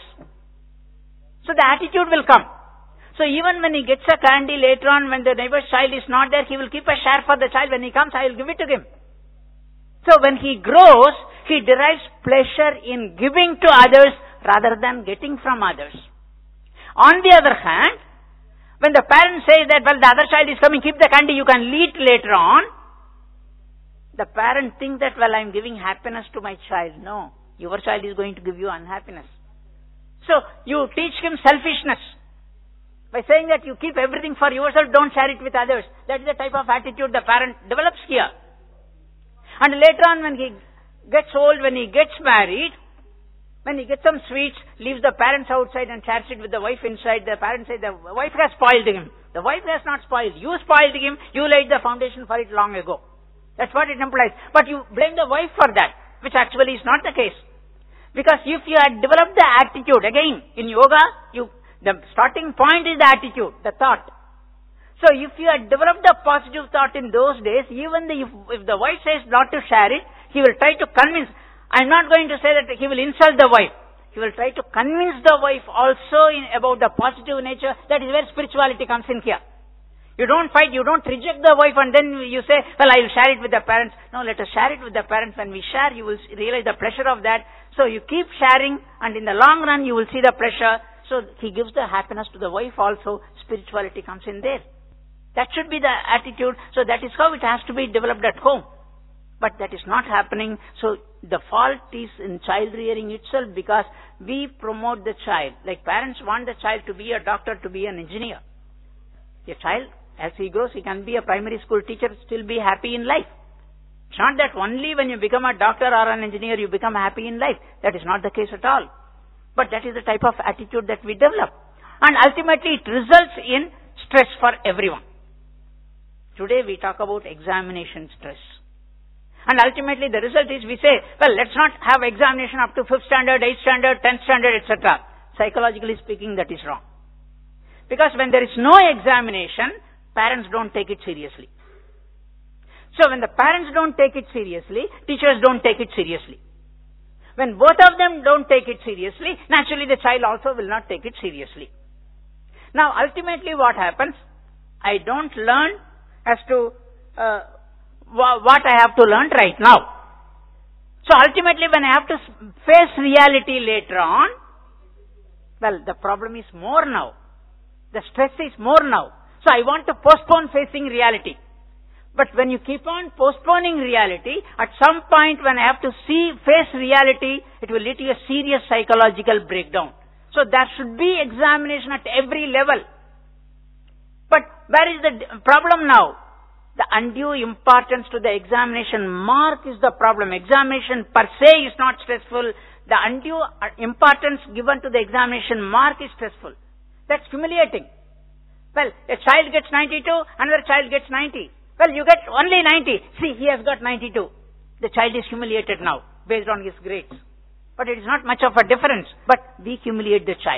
So the attitude will come. So even when he gets a candy later on, when the neighbor's child is not there, he will keep a share for the child. When he comes, I will give it to him. So when he grows, he derives pleasure in giving to others rather than getting from others. On the other hand, when the parent says that, well, the other child is coming, keep the candy, you can eat later on, the parent thinks that, well, I'm giving happiness to my child. No, your child is going to give you unhappiness. So you teach him selfishness. By saying that you keep everything for yourself, don't share it with others. That is the type of attitude the parent develops here. And later on, when he gets old, when he gets married, when he gets some sweets, leaves the parents outside and shares it with the wife inside, the parents say the wife has spoiled him. The wife has not spoiled. You spoiled him. You laid the foundation for it long ago. That's what it implies. But you blame the wife for that, which actually is not the case. Because if you had developed the attitude, again, in yoga, the starting point is the attitude, the thought. So if you had developed a positive thought in those days, even if the wife says not to share it, he will try to convince. I'm not going to say that he will insult the wife. He will try to convince the wife also about the positive nature. That is where spirituality comes in here. You don't fight, you don't reject the wife and then you say, well, I will share it with the parents. No, let us share it with the parents. When we share, you will realize the pleasure of that. So you keep sharing, and in the long run you will see the pleasure. So he gives the happiness to the wife also. Spirituality comes in there. That should be the attitude. So that is how it has to be developed at home. But that is not happening. So the fault is in child rearing itself, because we promote the child. Like parents want the child to be a doctor, to be an engineer. A child, as he grows, he can be a primary school teacher, still be happy in life. It's not that only when you become a doctor or an engineer you become happy in life. That is not the case at all. But that is the type of attitude that we develop. And ultimately it results in stress for everyone. Today we talk about examination stress. And ultimately the result is we say, well, let's not have examination up to 5th standard, 8th standard, 10th standard, etc. Psychologically speaking, that is wrong. Because when there is no examination, parents don't take it seriously. So when the parents don't take it seriously, teachers don't take it seriously. When both of them don't take it seriously, naturally the child also will not take it seriously. Now ultimately what happens? I don't learn as to what I have to learn right now. So ultimately when I have to face reality later on, well, the problem is more now. The stress is more now. So I want to postpone facing reality. But when you keep on postponing reality, at some point when I have to face reality, it will lead to a serious psychological breakdown. So there should be examination at every level. But where is the problem now? The undue importance to the examination mark is the problem. Examination per se is not stressful. The undue importance given to the examination mark is stressful. That's humiliating. Well, a child gets 92, another child gets 90. Well, you get only 90. See, he has got 92. The child is humiliated now, based on his grades. But it is not much of a difference. But we humiliate the child.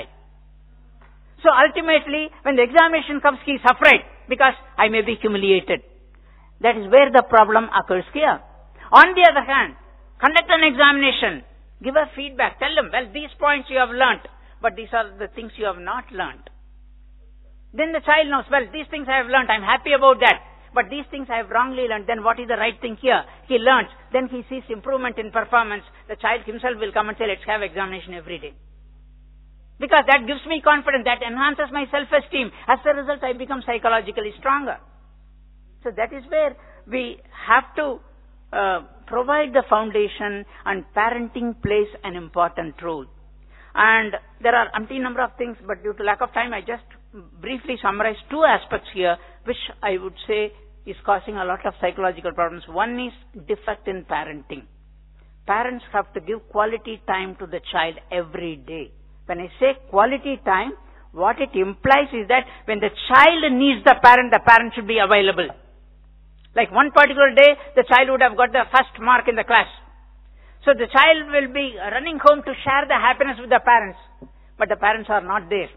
So ultimately, when the examination comes, he is afraid, because I may be humiliated. That is where the problem occurs here. On the other hand, conduct an examination. Give a feedback. Tell them, well, these points you have learnt, but these are the things you have not learnt. Then the child knows, well, these things I have learnt, I am happy about that. But these things I have wrongly learned, then what is the right thing here? He learns, then he sees improvement in performance. The child himself will come and say, let's have examination every day. Because that gives me confidence, that enhances my self-esteem. As a result, I become psychologically stronger. So that is where we have to provide the foundation, and parenting plays an important role. And there are umpteen number of things, but due to lack of time, I just briefly summarize two aspects here, which I would say is causing a lot of psychological problems. One is defect in parenting. Parents have to give quality time to the child every day. When I say quality time, what it implies is that when the child needs the parent should be available. Like one particular day, the child would have got the first mark in the class. So the child will be running home to share the happiness with the parents. But the parents are not there.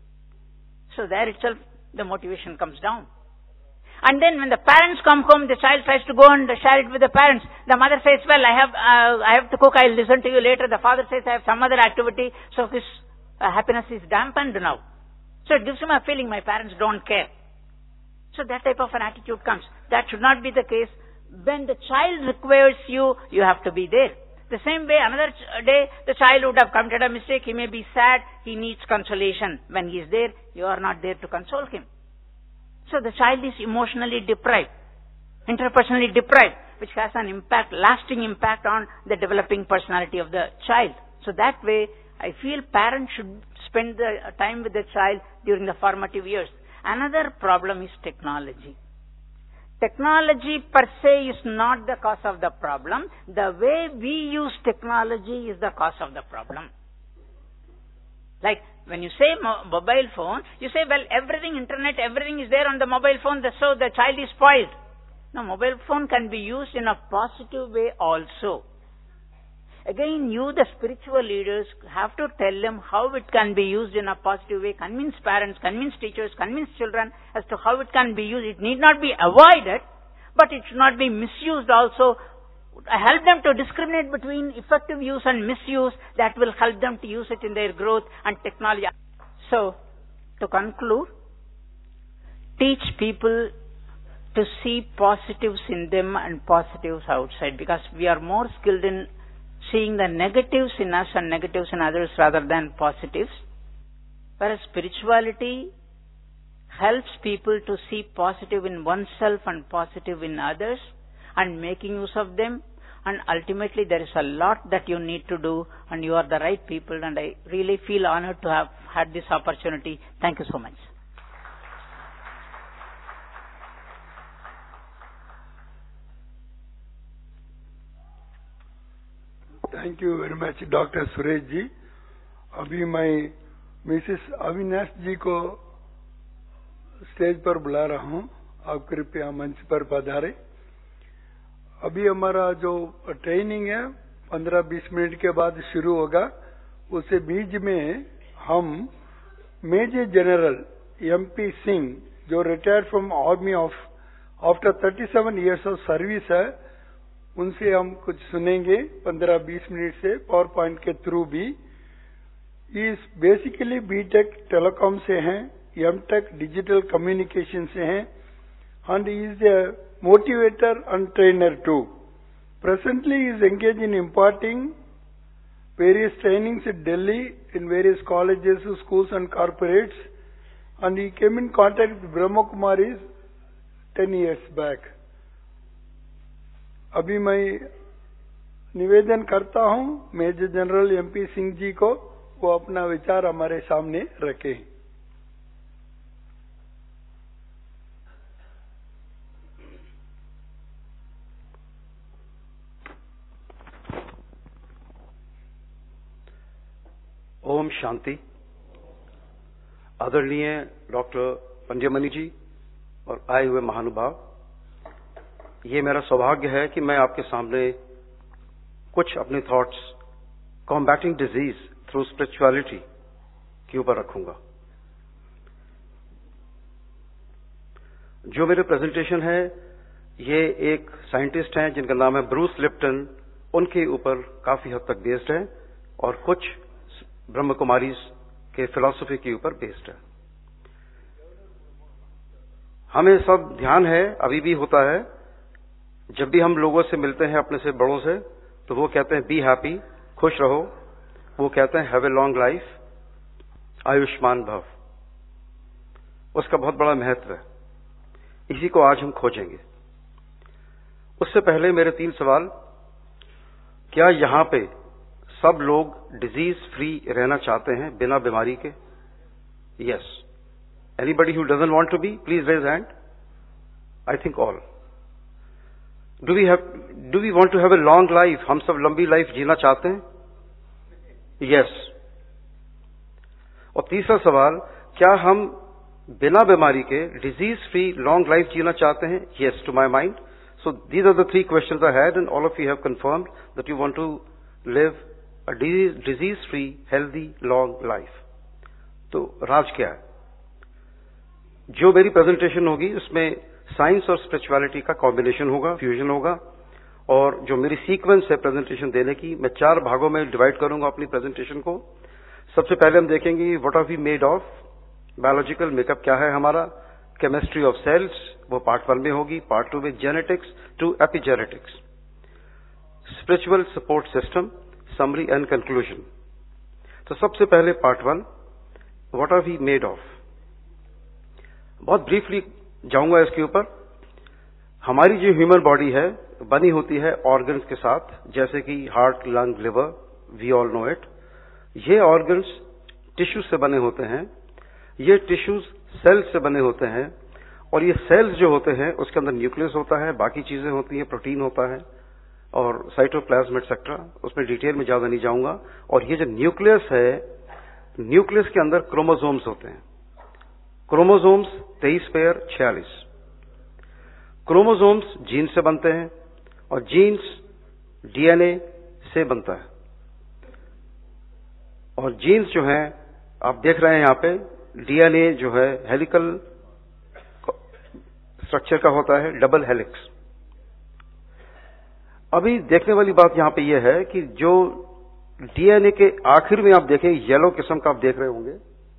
So there itself, the motivation comes down. And then when the parents come home, the child tries to go and share it with the parents. The mother says, well, I have to cook, I'll listen to you later. The father says, I have some other activity. So his happiness is dampened now. So it gives him a feeling, my parents don't care. So that type of an attitude comes. That should not be the case. When the child requires you, you have to be there. The same way, another day, the child would have committed a mistake. He may be sad. He needs consolation. When he is there, you are not there to console him. So the child is emotionally deprived, interpersonally deprived, which has an impact, lasting impact on the developing personality of the child. So that way, I feel parents should spend the time with the child during the formative years. Another problem is technology. Technology per se is not the cause of the problem. The way we use technology is the cause of the problem. Like when you say mobile phone, you say, well, everything, internet, everything is there on the mobile phone, so the child is spoiled. No, mobile phone can be used in a positive way also. Again, you, the spiritual leaders, have to tell them how it can be used in a positive way. Convince parents, convince teachers, convince children as to how it can be used. It need not be avoided, but it should not be misused also. Help them to discriminate between effective use and misuse. That will help them to use it in their growth and technology. So, to conclude, teach people to see positives in them and positives outside, because we are more skilled in seeing the negatives in us and negatives in others rather than positives. Whereas spirituality helps people to see positive in oneself and positive in others and making use of them. And ultimately there is a lot that you need to do, and you are the right people, and I really feel honored to have had this opportunity. Thank you so much. Thank you very much, Dr. Suresh ji. अभी मैं Mrs Avinash जी को stage पर बुला रहा हूं. आप कृपया मंच पर पधारे. अभी हमारा जो ट्रेनिंग है 15-20 मिनट के बाद शुरू होगा. उससे बीच में हम मेजर जनरल MP सिंह, जो retired from after 37 years of service है, उनसे हम कुछ सुनेंगे 15-20 मिनट से पावर पॉइंट के थ्रू भी। इस बेसिकली बीटेक टेलीकॉम से हैं, एमटेक डिजिटल कम्युनिकेशन से हैं, and he is a motivator and trainer too. Presently he is engaged in imparting various trainings at Delhi in various colleges, schools and corporates, and he came in contact with Brahma Kumaris 10 years back. अभी मैं निवेदन करता हूं Major General MP Singh ji को, वो अपना विचार हमारे सामने रखें। ओम शांति। आदरणीय डॉक्टर पंजयमणि जी और आए हुए महानुभाव, ये मेरा सौभाग्य है कि मैं आपके सामने कुछ अपने thoughts combating disease through spirituality के ऊपर रखूंगा। जो मेरे प्रेजेंटेशन है, ये एक साइंटिस्ट हैं जिनका नाम है ब्रूस लिप्टन, उनके ऊपर काफी हद तक बेस्ड है और कुछ ब्रह्म कुमारीज के फिलॉसफी के ऊपर बेस्ड है। हमें सब ध्यान है, अभी भी होता है, जब भी हम लोगों से मिलते हैं, अपने से बड़ों से, तो वो कहते हैं बी हैप्पी, खुश रहो। वो कहते हैं हैव ए लॉन्ग लाइफ, आयुष्मान भव। उसका बहुत बड़ा महत्व है, इसी को आज हम खोजेंगे। उससे पहले मेरे 3 सवाल। क्या यहां पे सब लोग डिजीज फ्री रहना चाहते हैं, बिना बीमारी के? Yes. Anybody who doesn't want to be, please raise hand. I think all. Do we want to have a long life? हम सब लंबी लाइफ जीना चाहते हैं? यस। और तीसरा सवाल, क्या हम बिना बीमारी के डिजीज फ्री लॉन्ग लाइफ जीना चाहते हैं? Yes, to my mind. So these are the 3 questions I had, and all of you have confirmed that you want to live a disease free healthy long life. तो राज क्या है? जो मेरी presentation होगी उसमें साइंस और स्पिरिचुअलिटी का combination होगा, फ्यूजन होगा। और जो मेरी सीक्वेंस है प्रेजेंटेशन देने की, मैं 4 भागों में डिवाइड करूंगा अपनी प्रेजेंटेशन को। सबसे पहले हम देखेंगे what are we made of, biological makeup क्या है हमारा, केमिस्ट्री ऑफ सेल्स, वो पार्ट 1 में होगी। पार्ट 2 में genetics to epigenetics, spiritual support system, summary and conclusion. तो सबसे पहले part 1, what are we made of. बहुत ब्रीफली जाऊंगा इसके ऊपर। हमारी जो ह्यूमन बॉडी है बनी होती है ऑर्गन्स के साथ, जैसे कि heart, lung, liver, we all know it. ये ऑर्गन्स टिश्यूज से बने होते हैं, ये टिश्यूज सेल्स से बने होते हैं, और ये सेल्स जो होते हैं उसके अंदर न्यूक्लियस होता है, बाकी चीजें होती हैं, प्रोटीन होता है और साइटोप्लाज्म एक्सेट्रा। उसमें डिटेल में ज्यादा नहीं जाऊंगा। और ये जो न्यूक्लियस है, न्यूक्लियस के अंदर क्रोमोसोम्स होते हैं। Chromosomes 23 pair 46। क्रोमोसोम्स जीन से बनते हैं और जीन्स डीएनए से बनता है। और जीन्स जो है आप देख रहे हैं यहां पे, डीएनए जो है हेलिकल स्ट्रक्चर का होता है, डबल हेलिक्स। अभी देखने वाली बात यहां पे यह है कि जो डीएनए के आखिर में आप देखें, येलो किस्म का आप देख रहे होंगे,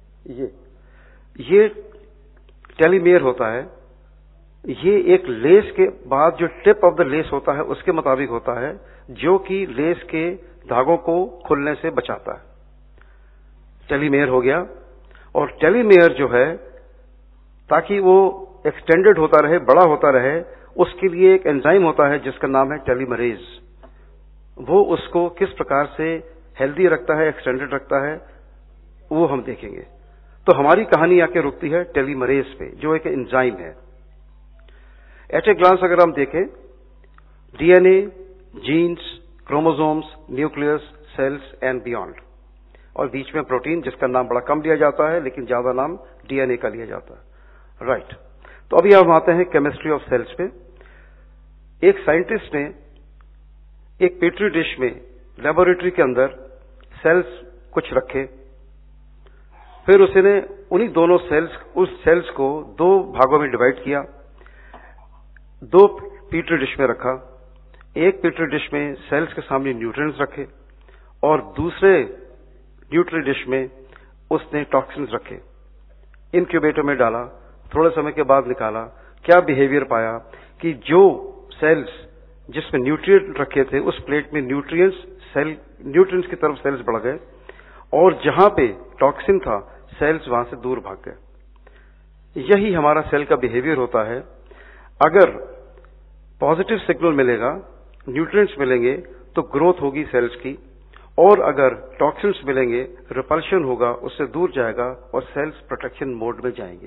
ये टेलीमेयर होता है। ये एक लेस के बाद जो टिप ऑफ द लेस होता है उसके मुताबिक होता है, जो कि लेस के धागों को खुलने से बचाता है। टेलीमेयर हो गया। और टेलीमेयर जो है, ताकि वो एक्सटेंडेड होता रहे, बड़ा होता रहे, उसके लिए एक एंजाइम होता है जिसका नाम है टेलीमरेज। वो उसको किस प्रकार से हेल्दी रखता है, एक्सटेंडेड रखता है, वो हम देखेंगे। तो हमारी कहानी आके रुकती है टेलीमरेज पे, जो एक एंजाइम है। एट ए ग्लांस अगर हम देखें, DNA, genes, chromosomes, nucleus, cells and beyond, और बीच में प्रोटीन जिसका नाम बड़ा कम लिया जाता है लेकिन ज्यादा नाम डीएनए का लिया जाता है। राइट। तो अभी हम आते हैं केमिस्ट्री ऑफ सेल्स पे। एक साइंटिस्ट ने एक पेट्री डिश में लेबोरेटरी के अंदर सेल्स कुछ रखे, फिर उसने उन्हीं दोनों सेल्स, उस सेल्स को 2 भागों में डिवाइड किया। 2 पीटरी डिश में रखा, एक पीटरी डिश में सेल्स के सामने न्यूट्रिएंट्स रखे और दूसरे न्यूट्री डिश में उसने टॉक्सिन्स रखे, इनक्यूबेटर में डाला, थोड़े समय के बाद निकाला। क्या बिहेवियर पाया कि जो सेल्स जिसमें न्यूट्रिएंट रखे थे उस प्लेट में न्यूट्रिएंट्स की तरफ सेल्स बढ़ गए और जहां पे टॉक्सिन था सेल्स वहां से दूर भाग गए। यही हमारा सेल का बिहेवियर होता है। अगर पॉजिटिव सिग्नल मिलेगा, न्यूट्रिएंट्स मिलेंगे तो ग्रोथ होगी सेल्स की, और अगर टॉक्सिन्स मिलेंगे रिपल्शन होगा, उससे दूर जाएगा और सेल्स प्रोटेक्शन मोड में जाएंगे।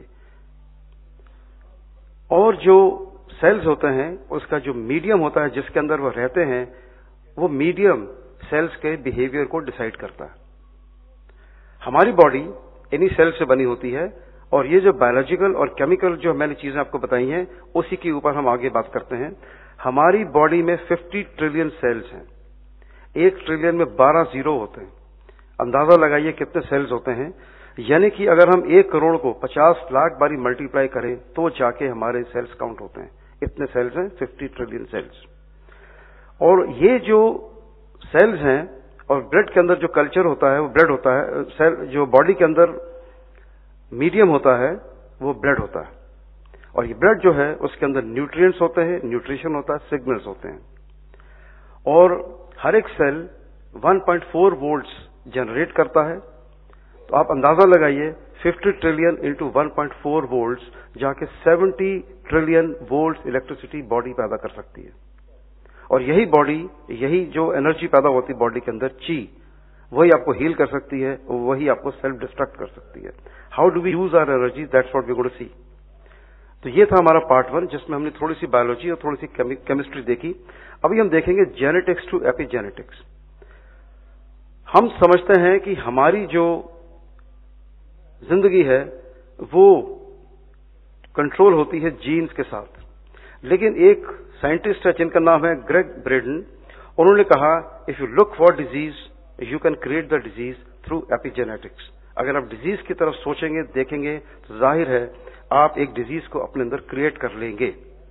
और जो सेल्स होते हैं उसका जो मीडियम होता है जिसके अंदर वो रहते हैं, वो मीडियम सेल्स के बिहेवियर को डिसाइड करता है। हमारी बॉडी इन्हीं सेल्स से बनी होती है और ये जो बायोलॉजिकल और केमिकल जो मैंने चीजें आपको बताई हैं उसी के ऊपर हम आगे बात करते हैं। हमारी बॉडी में 50 ट्रिलियन सेल्स हैं। 1 ट्रिलियन में 12 जीरो होते हैं। अंदाजा लगाइए कितने सेल्स होते हैं। यानी कि अगर हम 1 करोड़ को 50 लाख बारी मल्टीप्लाई करें तो जाके हमारे सेल्स काउंट होते हैं। इतने सेल्स हैं, 50 ट्रिलियन सेल्स। और ये जो सेल्स हैं और ब्लड के अंदर जो कल्चर होता है वो ब्लड होता है, सेल जो बॉडी के अंदर मीडियम होता है वो ब्लड होता है। और ये ब्लड जो है उसके अंदर न्यूट्रिएंट्स होते हैं, न्यूट्रिशन होता है, सिग्नल्स होते हैं। और हर एक सेल 1.4 वोल्ट्स जनरेट करता है। तो आप अंदाजा लगाइए 50 ट्रिलियन इंटू 1.4 वोल्ट्स जाके 70 ट्रिलियन वोल्ट्स इलेक्ट्रिसिटी बॉडी पैदा कर सकती है। और यही बॉडी, यही जो एनर्जी पैदा होती है बॉडी के अंदर, ची, वही आपको हील कर सकती है, वही आपको सेल्फ डिस्ट्रक्ट कर सकती है। How do we use our energy, that's what we going to see. तो ये था हमारा पार्ट 1 जिसमें हमने थोड़ी सी बायोलॉजी और थोड़ी सी केमिस्ट्री देखी। अभी हम देखेंगे जेनेटिक्स टू एपिजेनेटिक्स। हम समझते हैं कि हमारी जो जिंदगी है वो कंट्रोल होती है जीन्स के साथ, लेकिन एक साइंटिस्ट है जिनका नाम है ग्रेग ब्रेडन, उन्होंने कहा if you look for disease you can create the disease through epigenetics. अगर आप डिजीज की तरफ सोचेंगे, देखेंगे तो जाहिर है आप एक डिजीज को अपने अंदर क्रिएट कर लेंगे।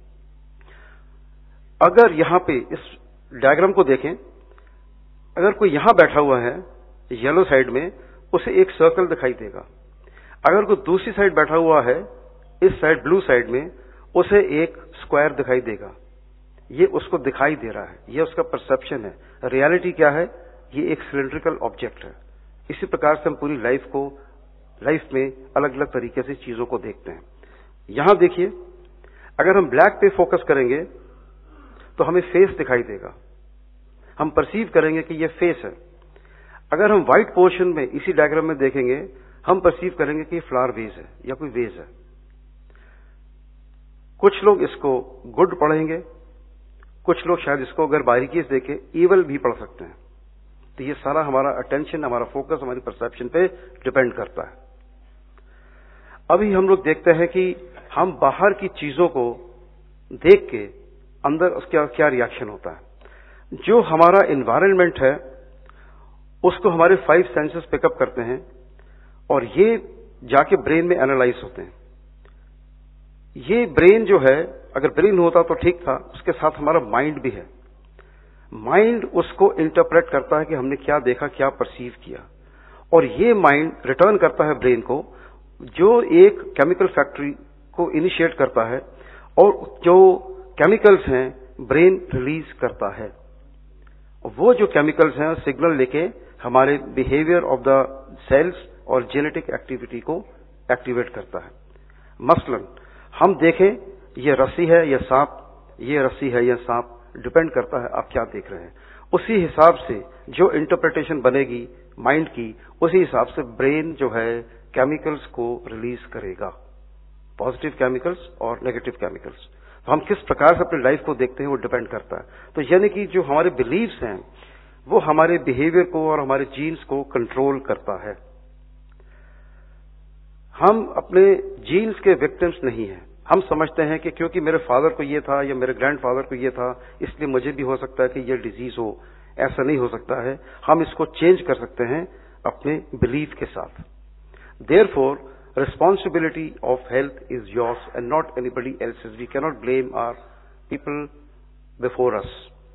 अगर यहां पे इस डायग्राम को देखें, अगर कोई यहां बैठा हुआ है येलो साइड में, उसे एक सर्कल दिखाई देगा। अगर कोई दूसरी साइड बैठा हुआ है इस साइड ब्लू साइड में, उसे एक स्क्वायर दिखाई देगा। ये उसको दिखाई दे रहा है, ये उसका परसेप्शन है। रियलिटी क्या है, ये एक सिलिंड्रिकल ऑब्जेक्ट है। इसी प्रकार से हम पूरी लाइफ में अलग अलग तरीके से चीजों को देखते हैं। यहां देखिए, अगर हम ब्लैक पे फोकस करेंगे तो हमें फेस दिखाई देगा, हम परसीव करेंगे कि ये फेस है। अगर हम व्हाइट पोर्शन में इसी डायग्राम में देखेंगे, हम परसीव करेंगे कि फ्लावर वेज है या कोई वेज है। कुछ लोग इसको गुड पढ़ेंगे, कुछ लोग शायद इसको अगर बारीकी से देखें ईवल भी पढ़ सकते हैं। तो ये सारा हमारा अटेंशन, हमारा फोकस, हमारी परसेप्शन पे डिपेंड करता है। अभी हम लोग देखते हैं कि हम बाहर की चीजों को देख के अंदर उसका क्या रिएक्शन होता है। जो हमारा एनवायरनमेंट है उसको हमारे 5 सेंसेस पिकअप करते हैं और ये जाके ब्रेन में एनालाइज होते हैं। ये ब्रेन जो है, अगर ब्रेन होता तो ठीक था, उसके साथ हमारा माइंड भी है। माइंड उसको इंटरप्रेट करता है कि हमने क्या देखा, क्या परसीव किया, और ये माइंड रिटर्न करता है ब्रेन को, जो एक केमिकल फैक्ट्री को इनिशिएट करता है और जो केमिकल्स हैं ब्रेन रिलीज करता है। वो जो केमिकल्स हैं सिग्नल लेके हमारे बिहेवियर ऑफ द सेल्स और जेनेटिक एक्टिविटी को एक्टिवेट करता है। मसलन हम देखें ये रस्सी है, ये सांप, ये रस्सी है, ये सांप, डिपेंड करता है आप क्या देख रहे हैं। उसी हिसाब से जो इंटरप्रिटेशन बनेगी माइंड की, उसी हिसाब से ब्रेन जो है केमिकल्स को रिलीज करेगा, पॉजिटिव केमिकल्स और नेगेटिव केमिकल्स। तो हम किस प्रकार से अपनी लाइफ को देखते हैं वो डिपेंड करता है। तो यानी कि जो हमारे बिलीव्स हैं वो हमारे बिहेवियर को और हमारे जीन्स को कंट्रोल करता है। हम अपने जीन्स के विक्टिम्स नहीं हैं। हम समझते हैं कि क्योंकि मेरे फादर को ये था या मेरे ग्रैंडफादर को ये था, इसलिए मुझे भी हो सकता है कि ये डिजीज हो। ऐसा नहीं हो सकता है। हम इसको चेंज कर सकते हैं अपने बिलीफ के साथ। Therefore, responsibility of health is yours and not anybody else's. We cannot blame our people before us.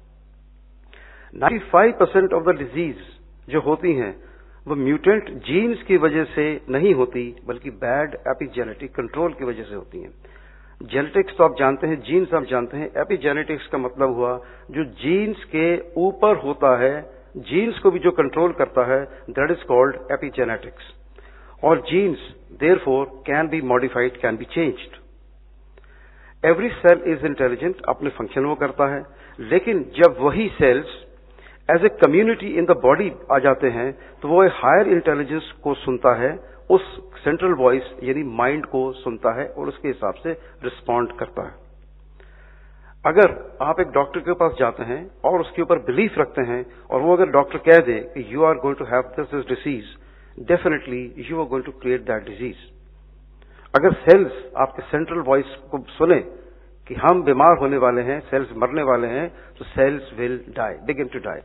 95% of the disease जो होती हैं वो म्यूटेंट जीन्स की वजह से नहीं होती, बल्कि बैड एपिजेनेटिक कंट्रोल की वजह से होती हैं। जेनेटिक्स तो आप जानते हैं, जीन्स आप जानते हैं। एपिजेनेटिक्स का मतलब हुआ जो जीन्स के ऊपर होता है, जीन्स को भी जो कंट्रोल करता है, दैट इज कॉल्ड एपिजेनेटिक्स। और genes therefore can be modified, can be changed. Every cell is intelligent, अपने फंक्शन वो करता है, लेकिन जब वही cells as a community in the body आ जाते हैं तो वो हायर इंटेलिजेंस को सुनता है, उस सेंट्रल वॉइस यानी माइंड को सुनता है और उसके हिसाब से रिस्पॉन्ड करता है। अगर आप एक डॉक्टर के पास जाते हैं और उसके ऊपर बिलीफ रखते हैं और वो अगर डॉक्टर कह दे कि you are going to have this disease, definitely you are going to create that disease. अगर सेल्स आपके सेंट्रल वॉइस को सुने कि हम बीमार होने वाले हैं, सेल्स मरने वाले हैं, तो cells will die, begin to die.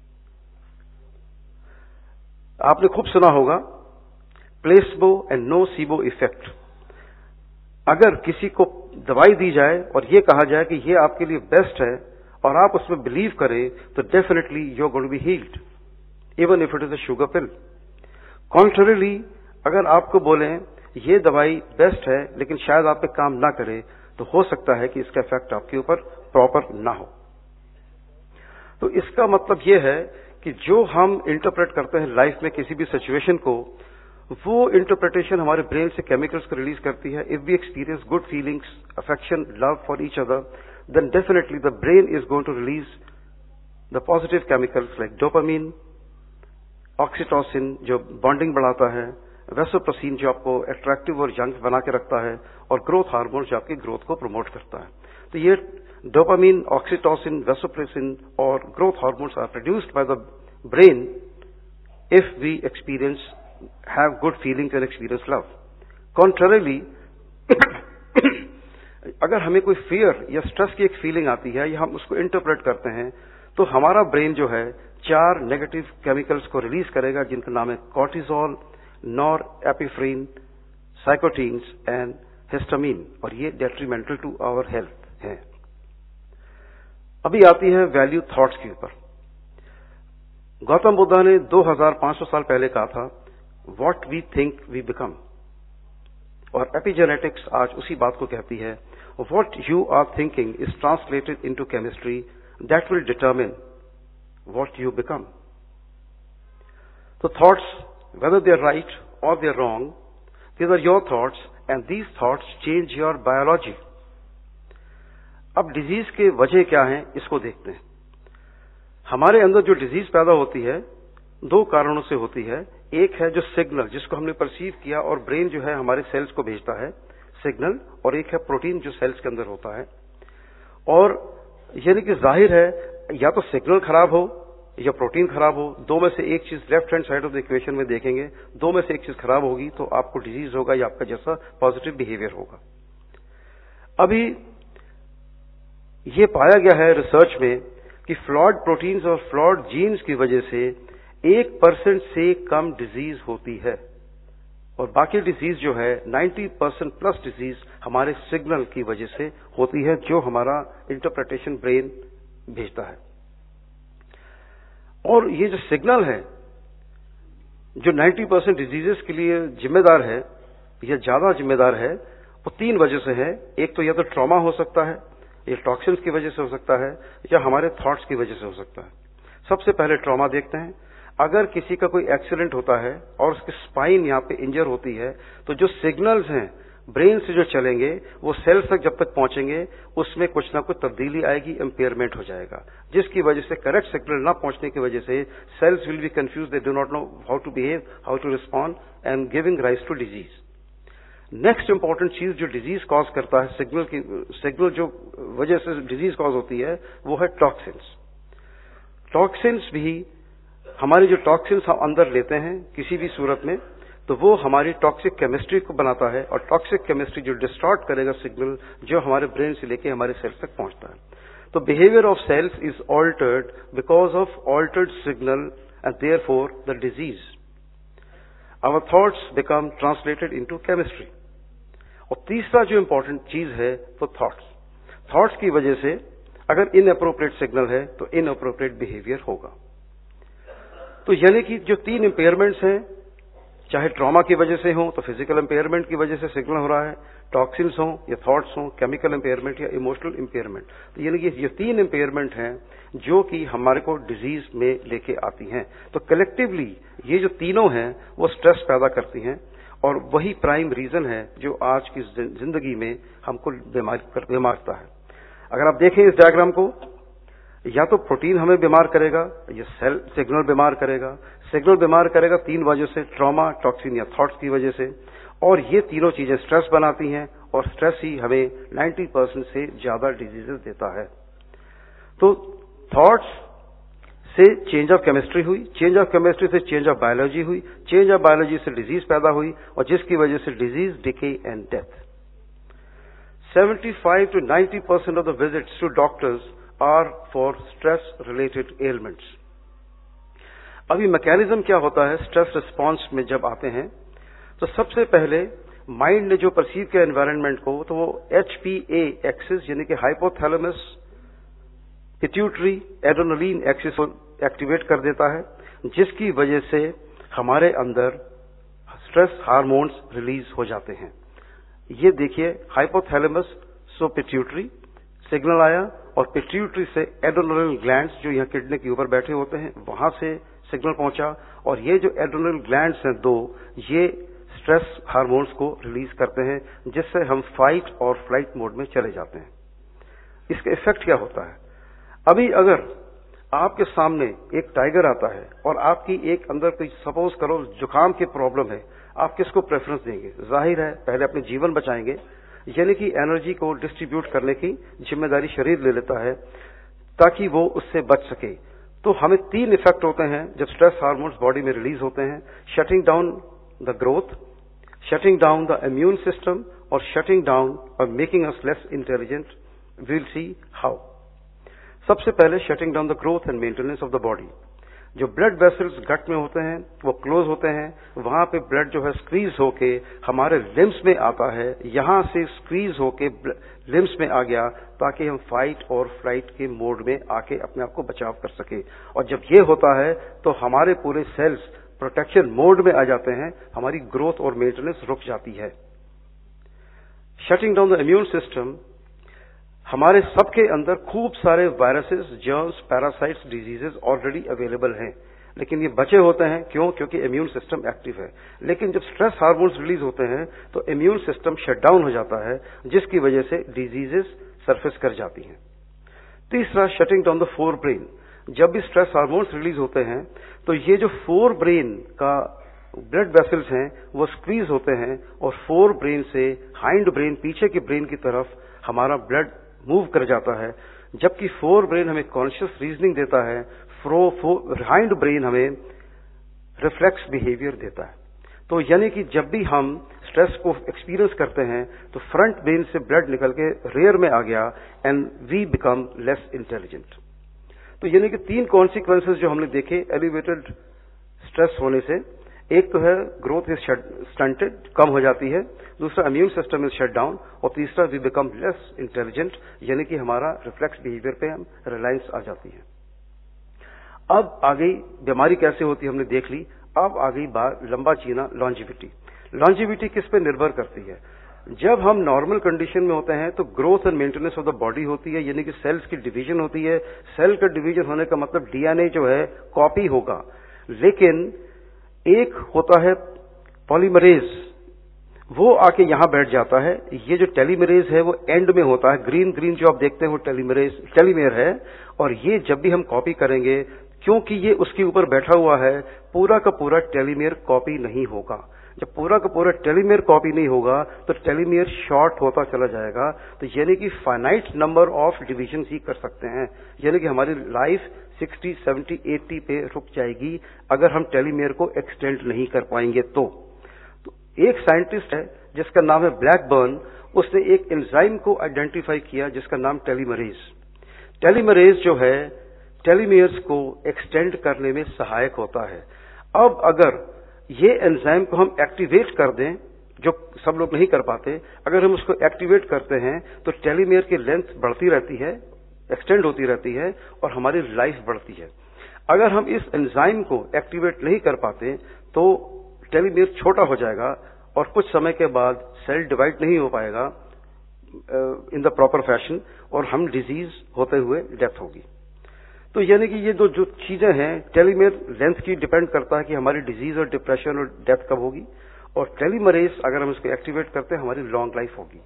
आपने खूब सुना होगा प्लेसबो एंड नोसीबो इफेक्ट। अगर किसी को दवाई दी जाए और ये कहा जाए कि ये आपके लिए बेस्ट है और आप उसमें बिलीव करें, तो definitely you are going to be healed, even if it is a sugar pill. Contrarily, अगर आपको बोलें ये दवाई बेस्ट है लेकिन शायद आप पे काम ना करे, तो हो सकता है कि इसका इफेक्ट आपके ऊपर प्रॉपर ना हो। तो इसका मतलब ये है कि जो हम इंटरप्रेट करते हैं लाइफ में किसी भी सिचुएशन को, वो इंटरप्रिटेशन हमारे ब्रेन से केमिकल्स को रिलीज करती है। If we experience good feelings, affection, love for each other, then definitely the brain is going to release the positive chemicals like dopamine, oxytocin जो बॉन्डिंग बढ़ाता है, वेसोप्रेसिन जो आपको अट्रैक्टिव और यंग बना के रखता है, और ग्रोथ हार्मोन जो आपकी ग्रोथ को प्रमोट करता है। तो ये डोपामीन, ऑक्सीटोसिन, वेसोप्रेसिन और growth hormones are produced by the brain if we experience have good feelings and experience love. Contrarily, अगर हमें कोई फियर या स्ट्रेस की एक फीलिंग आती है या हम उसको इंटरप्रेट करते हैं, तो हमारा ब्रेन जो है 4 नेगेटिव केमिकल्स को रिलीज करेगा, जिनका नाम है cortisol, norepinephrine, cytokines and histamine, और ये डेट्रीमेंटल टू आवर हेल्थ है। अभी आती है वैल्यू थॉट्स के ऊपर। गौतम बुद्ध ने 2500 साल पहले कहा था, What we think we become, और एपिजेनेटिक्स आज उसी बात को कहती है, What you are thinking is translated into chemistry that will determine what you become. So thoughts, whether they are right or they are wrong, these are your thoughts and these thoughts change your biology. अब disease के वजह क्या हैं, इसको देखते हैं। हमारे अंदर जो डिजीज पैदा होती है 2 कारणों से होती है। एक है जो सिग्नल, जिसको हमने परसीव किया और ब्रेन जो है हमारे सेल्स को भेजता है सिग्नल, और एक है प्रोटीन जो सेल्स के अंदर होता है। और यानी कि जाहिर है या तो सिग्नल खराब हो या प्रोटीन खराब हो, 2 में से एक चीज left hand side of the equation में देखेंगे, 2 में से एक चीज खराब होगी तो आपको डिजीज होगा या आपका जैसा पॉजिटिव बिहेवियर होगा। अभी ये पाया गया है रिसर्च में कि फ्लॉड प्रोटीन्स और फ्लॉड जीन्स की वजह से 1% से कम डिजीज होती है, और बाकी डिजीज जो है 90% प्लस डिजीज हमारे सिग्नल की वजह से होती है, जो हमारा इंटरप्रिटेशन ब्रेन भेजता है। और ये जो सिग्नल है जो 90% डिजीजेस के लिए जिम्मेदार है या ज्यादा जिम्मेदार है, वो 3 वजह से है। एक तो या तो ट्रॉमा हो सकता है, ये टॉक्सिन्स की वजह से हो सकता है, या हमारे थॉट्स की वजह से हो सकता है। सबसे पहले ट्रॉमा देखते हैं। अगर किसी का कोई एक्सीडेंट होता है और उसकी स्पाइन यहाँ पे इंजर होती है, तो जो सिग्नल्स हैं ब्रेन से जो चलेंगे वो सेल्स तक जब तक पहुंचेंगे उसमें कुछ ना कुछ तब्दीली आएगी, इंपेयरमेंट हो जाएगा, जिसकी वजह से करेक्ट सिग्नल ना पहुंचने की वजह से cells will be confuse, they do not know how to behave, how to respond and giving rise to disease. Next important चीज जो डिजीज कॉज करता है, सिग्नल जो वजह से डिजीज कॉज होती है, वो है टॉक्सिन्स। टॉक्सिन्स भी, हमारी जो टॉक्सिन्स हम अंदर लेते हैं किसी भी सूरत में, तो वो हमारी टॉक्सिक केमिस्ट्री को बनाता है, और टॉक्सिक केमिस्ट्री जो डिस्टॉर्ट करेगा सिग्नल जो हमारे ब्रेन से लेके हमारे सेल्स तक पहुंचता है। तो behaviour of cells is altered because of altered signal and therefore the disease. Our thoughts become translated into chemistry. और तीसरा जो इंपॉर्टेंट चीज है वो थॉट्स। थॉट्स की वजह से अगर इनअप्रोप्रिएट सिग्नल है तो इनअप्रोप्रिएट बिहेवियर होगा। तो यानी कि जो 3 इंपेयरमेंट्स हैं, चाहे ट्रॉमा की वजह से हो तो फिजिकल इंपेयरमेंट की वजह से सिग्नल हो रहा है, टॉक्सिन्स हो या थॉट्स हो, केमिकल इंपेयरमेंट या इमोशनल इंपेयरमेंट। तो यानी कि ये 3 इंपेयरमेंट हैं जो कि हमारे को डिजीज में लेके आती हैं। तो कलेक्टिवली ये जो तीनों हैं वो स्ट्रेस पैदा करती हैं और वही प्राइम रीजन है जो आज की जिंदगी में हमको बीमार करता है। अगर आप देखें इस डायग्राम को, या तो प्रोटीन हमें बीमार करेगा या सेल सिग्नल बीमार करेगा। सिग्नल बीमार करेगा 3 वजह से, ट्रॉमा, टॉक्सिन या थॉट्स की वजह से, और ये तीनों चीजें स्ट्रेस बनाती हैं और स्ट्रेस ही हमें 90% से ज्यादा डिजीजेस देता है। तो थॉट्स से चेंज ऑफ केमिस्ट्री हुई, चेंज ऑफ केमिस्ट्री से चेंज ऑफ बायोलॉजी हुई, चेंज ऑफ बायोलॉजी से डिजीज पैदा हुई और जिसकी वजह से disease, decay and death. 75 to 90% of the visits to doctors are for stress related ailments। अभी मैकेनिज्म क्या होता है स्ट्रेस रिस्पॉन्स में जब आते हैं, तो सबसे पहले माइंड ने जो परसीव किया एनवायरनमेंट को, तो वो HPA एक्सिस यानी कि हाइपोथैलेमस पिट्यूटरी एड्रेनलिन एक्सिस को एक्टिवेट कर देता है, जिसकी वजह से हमारे अंदर स्ट्रेस हार्मोन्स रिलीज हो जाते हैं। ये देखिए हाइपोथैलेमस सो पिट्यूटरी सिग्नल आया और पिट्यूटरी से एड्रेनल ग्लैंड्स जो यहाँ किडनी के ऊपर बैठे होते हैं वहां से सिग्नल पहुंचा और ये जो एड्रेनल ग्लैंड्स हैं 2, ये स्ट्रेस हार्मोन्स को रिलीज करते हैं जिससे हम फाइट और फ्लाइट मोड में चले जाते हैं। इसका इफेक्ट क्या होता है? अभी अगर आपके सामने एक टाइगर आता है और आपकी एक अंदर कोई सपोज करो जुकाम की प्रॉब्लम है, आप किसको प्रेफरेंस देंगे? जाहिर है पहले अपने जीवन बचाएंगे, यानी कि एनर्जी को डिस्ट्रीब्यूट करने की जिम्मेदारी शरीर ले लेता है ताकि वो उससे बच सके। तो हमें 3 इफेक्ट होते हैं जब स्ट्रेस हार्मोन्स बॉडी में रिलीज होते हैं, shutting down the growth, shutting down the immune system और शटिंग डाउन और making us less intelligent. Will see how. सबसे पहले shutting down the growth and maintenance of the body. जो blood vessels gut में होते हैं वो क्लोज होते हैं, वहां पे ब्लड जो है स्क्वीज होके हमारे लिम्स में आता है, यहां से स्क्वीज होके लिम्स में आ गया ताकि हम फाइट और फ्लाइट के मोड में आके अपने आप को बचाव कर सके। और जब ये होता है तो हमारे पूरे सेल्स प्रोटेक्शन मोड में आ जाते हैं, हमारी ग्रोथ और मेंटेनेंस रुक जाती है। Shutting down the immune system, हमारे सबके अंदर खूब सारे viruses, germs, parasites, diseases already available हैं, लेकिन ये बचे होते हैं क्यों? क्योंकि इम्यून सिस्टम एक्टिव है। लेकिन जब स्ट्रेस हार्मोन्स रिलीज होते हैं तो इम्यून सिस्टम शट डाउन हो जाता है, जिसकी वजह से डिजीजेस सरफेस कर जाती हैं। तीसरा, shutting down the forebrain. जब भी स्ट्रेस हार्मोन्स रिलीज होते हैं तो ये जो फोर ब्रेन का ब्लड वेसल्स हैं वो स्क्वीज होते हैं और फोर ब्रेन से हाइंड ब्रेन, पीछे की ब्रेन की तरफ हमारा ब्लड मूव कर जाता है, जबकि फोर ब्रेन हमें कॉन्शियस रीजनिंग देता है, हाइंड ब्रेन हमें रिफ्लेक्स बिहेवियर देता है। तो यानी कि जब भी हम स्ट्रेस को एक्सपीरियंस करते हैं तो फ्रंट ब्रेन से ब्लड निकल के रेयर में आ गया and we become less intelligent. तो यानी कि 3 कॉन्सिक्वेंसेस जो हमने देखे एलिवेटेड स्ट्रेस होने से, एक तो है ग्रोथ इज स्टंटेड, कम हो जाती है, दूसरा immune system is shut down और तीसरा वी बिकम लेस इंटेलिजेंट, यानी कि हमारा रिफ्लेक्स बिहेवियर पे हम रिलायंस आ जाती है। अब आ गई बीमारी कैसे होती है हमने देख ली। अब आ गई बात लंबा जीना, लॉन्जिविटी। लॉन्जिविटी किस पे निर्भर करती है? जब हम नॉर्मल कंडीशन में होते हैं तो growth and maintenance of the body होती है, यानी कि सेल्स की डिवीजन होती है। सेल का डिवीजन होने का मतलब डीएनए जो है कॉपी होगा, लेकिन एक होता है पॉलीमरेज, वो आके यहां बैठ जाता है। ये जो टेलीमरेज है वो एंड में होता है, ग्रीन ग्रीन जो आप देखते हैं वो टेलीमेयर है। और ये जब भी हम कॉपी करेंगे, क्योंकि ये उसके ऊपर बैठा हुआ है, पूरा का पूरा टेलीमेयर कॉपी नहीं होगा। जब पूरा का पूरा टेलीमेयर कॉपी नहीं होगा तो टेलीमेयर शॉर्ट होता चला जाएगा। तो यानी कि फाइनाइट नंबर ऑफ डिविजन ही कर सकते हैं, यानी कि हमारी लाइफ 60, 70, 80 पे रुक जाएगी अगर हम टेलीमेयर को एक्सटेंड नहीं कर पाएंगे। तो एक साइंटिस्ट है जिसका नाम है ब्लैकबर्न, उसने एक एंजाइम को आइडेंटिफाई किया जिसका नाम टेलीमरेज। टेलीमरेज जो है टेलीमेयर्स को एक्सटेंड करने में सहायक होता है। अब अगर ये एंजाइम को हम एक्टिवेट कर दें जो सब लोग नहीं कर पाते, अगर हम उसको एक्टिवेट करते हैं तो टेलीमेयर की लेंथ बढ़ती रहती है, एक्सटेंड होती रहती है और हमारी लाइफ बढ़ती है। अगर हम इस एंजाइम को एक्टिवेट नहीं कर पाते तो टेलीमेयर छोटा हो जाएगा और कुछ समय के बाद सेल डिवाइड नहीं हो पाएगा इन द प्रॉपर फैशन और हम डिजीज होते हुए डेथ होगी। तो यानी कि ये जो चीजें हैं, टेलीमेयर लेंथ की डिपेंड करता है कि हमारी डिजीज और डिप्रेशन और डेथ कब होगी, और टेलीमरेज अगर हम इसको एक्टिवेट करते हैं हमारी लॉन्ग लाइफ होगी।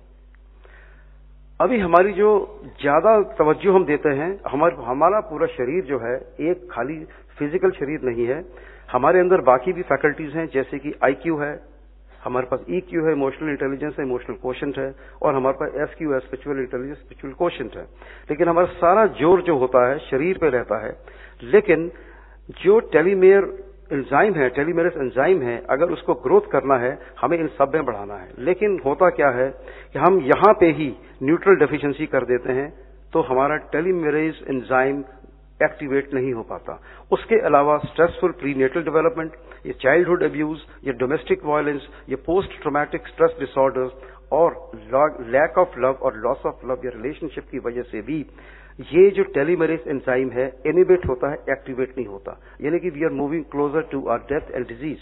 अभी हमारी जो ज्यादा तवज्जो हम देते हैं, हमारा पूरा शरीर जो है एक खाली फिजिकल शरीर नहीं है, हमारे अंदर बाकी भी फैकल्टीज हैं, जैसे कि IQ है, हमारे पास EQ है, इमोशनल इंटेलिजेंस है, इमोशनल क्वोशंट है, और हमारे पास SQ है, स्पिरिचुअल इंटेलिजेंस, स्पिरिचुअल क्वोशंट है। लेकिन हमारा सारा जोर जो होता है शरीर पे रहता है। लेकिन जो टेलीमेयर एंजाइम है, टेलीमेरेस एंजाइम है, अगर उसको ग्रोथ करना है हमें इन सब में बढ़ाना है। लेकिन होता क्या है कि हम यहां पे ही न्यूट्रल डेफिशिएंसी कर देते हैं, तो हमारा टेलीमेरेस एंजाइम एक्टिवेट नहीं हो पाता। उसके अलावा स्ट्रेसफुल प्रीनेटल डेवलपमेंट, ये चाइल्डहुड अब्यूज, ये डोमेस्टिक वायलेंस, ये पोस्ट ट्रॉमेटिक स्ट्रेस डिसऑर्डर्स और लैक ऑफ लव और लॉस ऑफ लव या रिलेशनशिप की वजह से भी ये जो टेलीमेरेस एंजाइम है इनिबिट होता है, एक्टिवेट नहीं होता। यानी कि we are moving closer to our death and disease.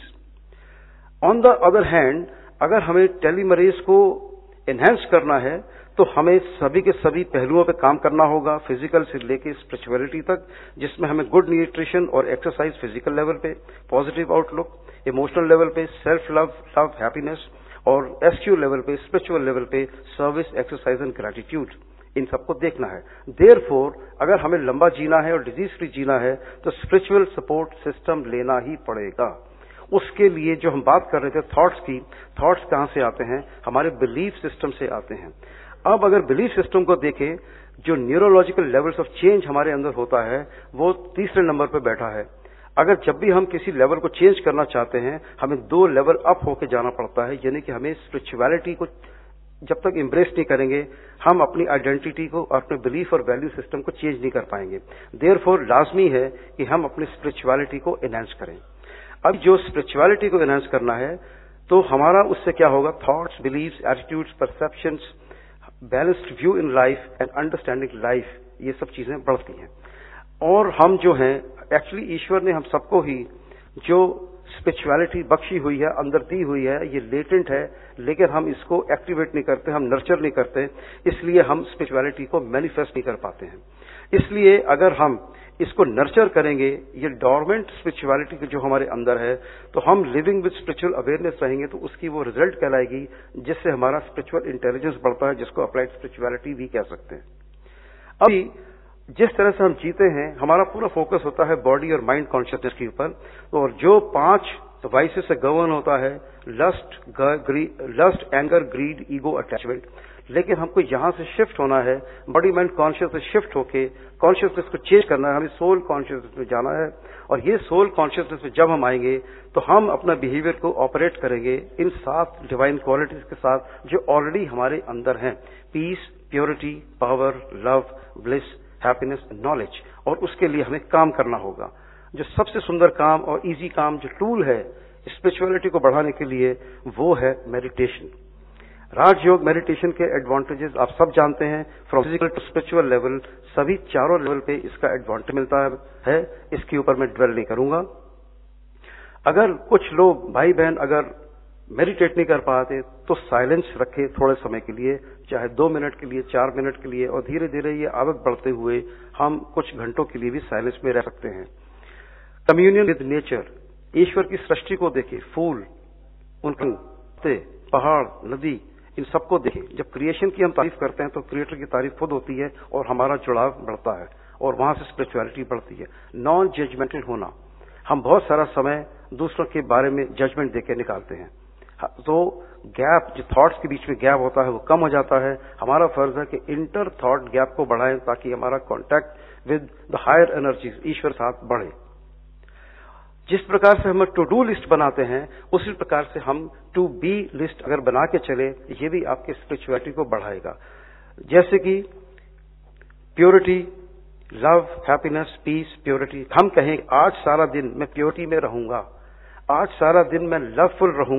On the other hand, अगर हमें टेलीमेरेस को एनहेंस करना है तो हमें सभी के सभी पहलुओं पे काम करना होगा, फिजिकल से लेके स्पिरिचुअलिटी तक, जिसमें हमें गुड न्यूट्रिशन और एक्सरसाइज फिजिकल लेवल पे, पॉजिटिव आउटलुक, इमोशनल लेवल पे सेल्फ लव, हैप्पीनेस, और SQ लेवल पे, स्पिरिचुअल लेवल पे सर्विस, एक्सरसाइज एंड ग्रैटिट्यूड, इन सबको देखना है। देयरफॉर अगर हमें लंबा जीना है और डिजीज फ्री जीना है तो स्पिरिचुअल सपोर्ट सिस्टम लेना ही पड़ेगा। उसके लिए जो हम बात कर रहे थे थॉट्स की, थॉट्स कहां से आते हैं? हमारे बिलीफ सिस्टम से आते हैं। अब अगर बिलीफ सिस्टम को देखें, जो न्यूरोलॉजिकल लेवल्स ऑफ चेंज हमारे अंदर होता है वो तीसरे नंबर पर बैठा है। अगर जब भी हम किसी लेवल को चेंज करना चाहते हैं हमें 2 लेवल अप होके जाना पड़ता है, यानी कि हमें स्पिरिचुअलिटी को जब तक एम्ब्रेस नहीं करेंगे हम अपनी आइडेंटिटी को, अपने बिलीफ और वैल्यू सिस्टम को चेंज नहीं कर पाएंगे। देयरफॉर लाजमी है कि हम अपनी स्पिरिचुअलिटी को एनहांस करें। अब जो स्पिरिचुअलिटी को एनहांस करना है तो हमारा उससे क्या होगा? Thoughts, beliefs, attitudes, perceptions, balanced view in life and understanding life, ये सब चीजें बढ़ती हैं। और हम जो हैं, एक्चुअली ईश्वर ने हम सबको ही जो स्पिरिचुअलिटी बख्शी हुई है, अंदर दी हुई है, ये लेटेंट है, लेकिन हम इसको एक्टिवेट नहीं करते, हम नर्चर नहीं करते, इसलिए हम स्पिरिचुअलिटी को मैनिफेस्ट नहीं कर पाते हैं। इसलिए अगर हम इसको नर्चर करेंगे, ये डॉर्मेंट स्पिरिचुअलिटी जो हमारे अंदर है, तो हम लिविंग विद स्पिरिचुअल अवेयरनेस रहेंगे तो उसकी वो रिजल्ट कहलाएगी जिससे हमारा स्पिरिचुअल इंटेलिजेंस बढ़ता है, जिसको अप्लाइड स्पिरिचुअलिटी भी कह सकते हैं। अभी जिस तरह से हम जीते हैं हमारा पूरा फोकस होता है बॉडी और माइंड कॉन्शियसनेस के ऊपर, और जो 5 वाइसेस से गवर्न होता है lust, anger, greed, ego, attachment. लेकिन हमको यहां से शिफ्ट होना है, बॉडी माइंड कॉन्शियस से शिफ्ट होके कॉन्शियसनेस को चेंज करना है, हमें सोल कॉन्शियसनेस में जाना है। और ये सोल कॉन्शियसनेस में जब हम आएंगे तो हम अपना बिहेवियर को ऑपरेट करेंगे इन 7 डिवाइन क्वालिटीज के साथ जो ऑलरेडी हमारे अंदर हैं: peace, purity, power, love, bliss, happiness, knowledge. और उसके लिए हमें काम करना होगा। जो सबसे सुंदर काम और इजी काम, जो टूल है स्पिरिचुअलिटी को बढ़ाने के लिए, वो है मेडिटेशन। राजयोग मेडिटेशन के एडवांटेजेस आप सब जानते हैं, from physical to spiritual level, सभी चारों लेवल पे इसका एडवांटेज मिलता है। इसके ऊपर मैं ड्वेल नहीं करूंगा। अगर कुछ लोग भाई बहन अगर मेडिटेट नहीं कर पाते तो साइलेंस रखे थोड़े समय के लिए, चाहे 2 मिनट के लिए, 4 मिनट के लिए, और धीरे धीरे ये आदत बढ़ते हुए हम कुछ घंटों के लिए भी साइलेंस में रह सकते हैं। कम्युनियन विद नेचर, ईश्वर की सृष्टि को देखें, फूल, उनके पहाड़, नदी, इन सबको देखें। जब क्रिएशन की हम तारीफ करते हैं तो क्रिएटर की तारीफ खुद होती है और हमारा जुड़ाव बढ़ता है और वहां से स्पिरिचुअलिटी बढ़ती है। नॉन जजमेंटल होना, हम बहुत सारा समय दूसरों के बारे में जजमेंट देके निकालते हैं, तो गैप, जो थॉट्स के बीच में गैप होता है वो कम हो जाता है। हमारा फर्ज है कि इंटर थॉट गैप को बढ़ाएं ताकि हमारा contact with the higher energies, ईश्वर साथ बढ़े। जिस प्रकार से हम टू डू लिस्ट बनाते हैं उसी प्रकार से हम टू बी लिस्ट अगर बना के चले, ये भी आपके स्पिरिचुअलिटी को बढ़ाएगा। जैसे कि purity, love, happiness, peace, purity. हम कहें आज सारा दिन मैं प्योरिटी में रहूंगा, आज सारा दिन मैं लवफुल रहूंगा,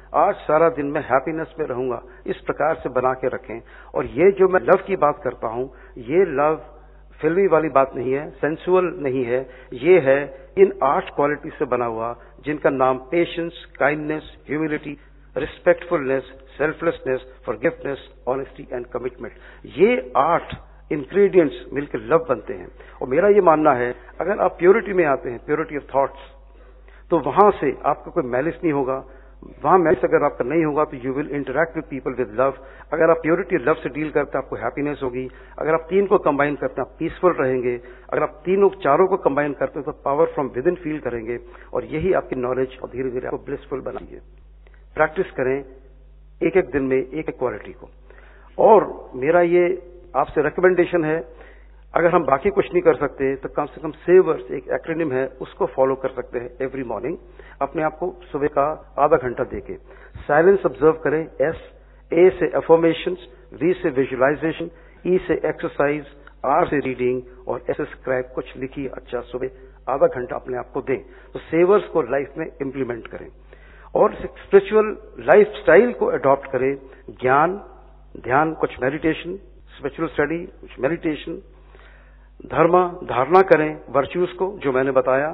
आज सारा दिन मैं हैप्पीनेस में रहूंगा, इस प्रकार से बना के रखें। और ये जो मैं लव की बात करता हूं, ये लव फिल्मी वाली बात नहीं है, सेंसुअल नहीं है, ये है इन 8 क्वालिटी से बना हुआ, जिनका नाम patience, kindness, humility, respectfulness, selflessness, forgiveness, honesty and commitment, ये 8 इंग्रेडिएंट्स मिलकर लव बनते हैं। और मेरा ये मानना है, अगर आप प्योरिटी में आते हैं, प्योरिटी ऑफ थॉट्स, तो वहां से आपका कोई मैलिस नहीं होगा। वहां मैलिस अगर आपका नहीं होगा तो you will interact with people with love. अगर आप प्योरिटी लव से डील करते हैं, आपको हैप्पीनेस होगी। अगर आप 3 को कंबाइन करते हैं, आप पीसफुल रहेंगे। अगर आप तीनों 4 को कंबाइन करते हैं तो power from within feel करेंगे, और यही आपकी नॉलेज और धीरे धीरे आपको ब्लिसफुल बनाएंगे। प्रैक्टिस करें एक एक दिन में एक एक क्वालिटी को। और मेरा ये आपसे रिकमेंडेशन है, अगर हम बाकी कुछ नहीं कर सकते तो कम से कम सेवर्स एक एक्रोनिम है, उसको फॉलो कर सकते हैं। एवरी मॉर्निंग अपने आप को सुबह का आधा घंटा देके साइलेंस ऑब्जर्व करें। एस, ए से अफर्मेशंस, वी से विजुअलाइजेशन, ई से एक्सरसाइज, आर से रीडिंग और एस से स्क्राइब। कुछ लिखिए अच्छा, सुबह आधा घंटा अपने आप को दें। तो सेवर्स को लाइफ में इंप्लीमेंट करें और स्पिरिचुअल लाइफ स्टाइल को अडॉप्ट करें। ज्ञान, ध्यान, कुछ मेडिटेशन, स्पिरिचुअल स्टडी, कुछ मेडिटेशन, धर्म धारणा करें, वर्च्यूज को जो मैंने बताया,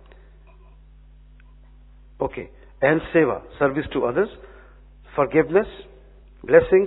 ओके, एंड सेवा, service to others, forgiveness, blessings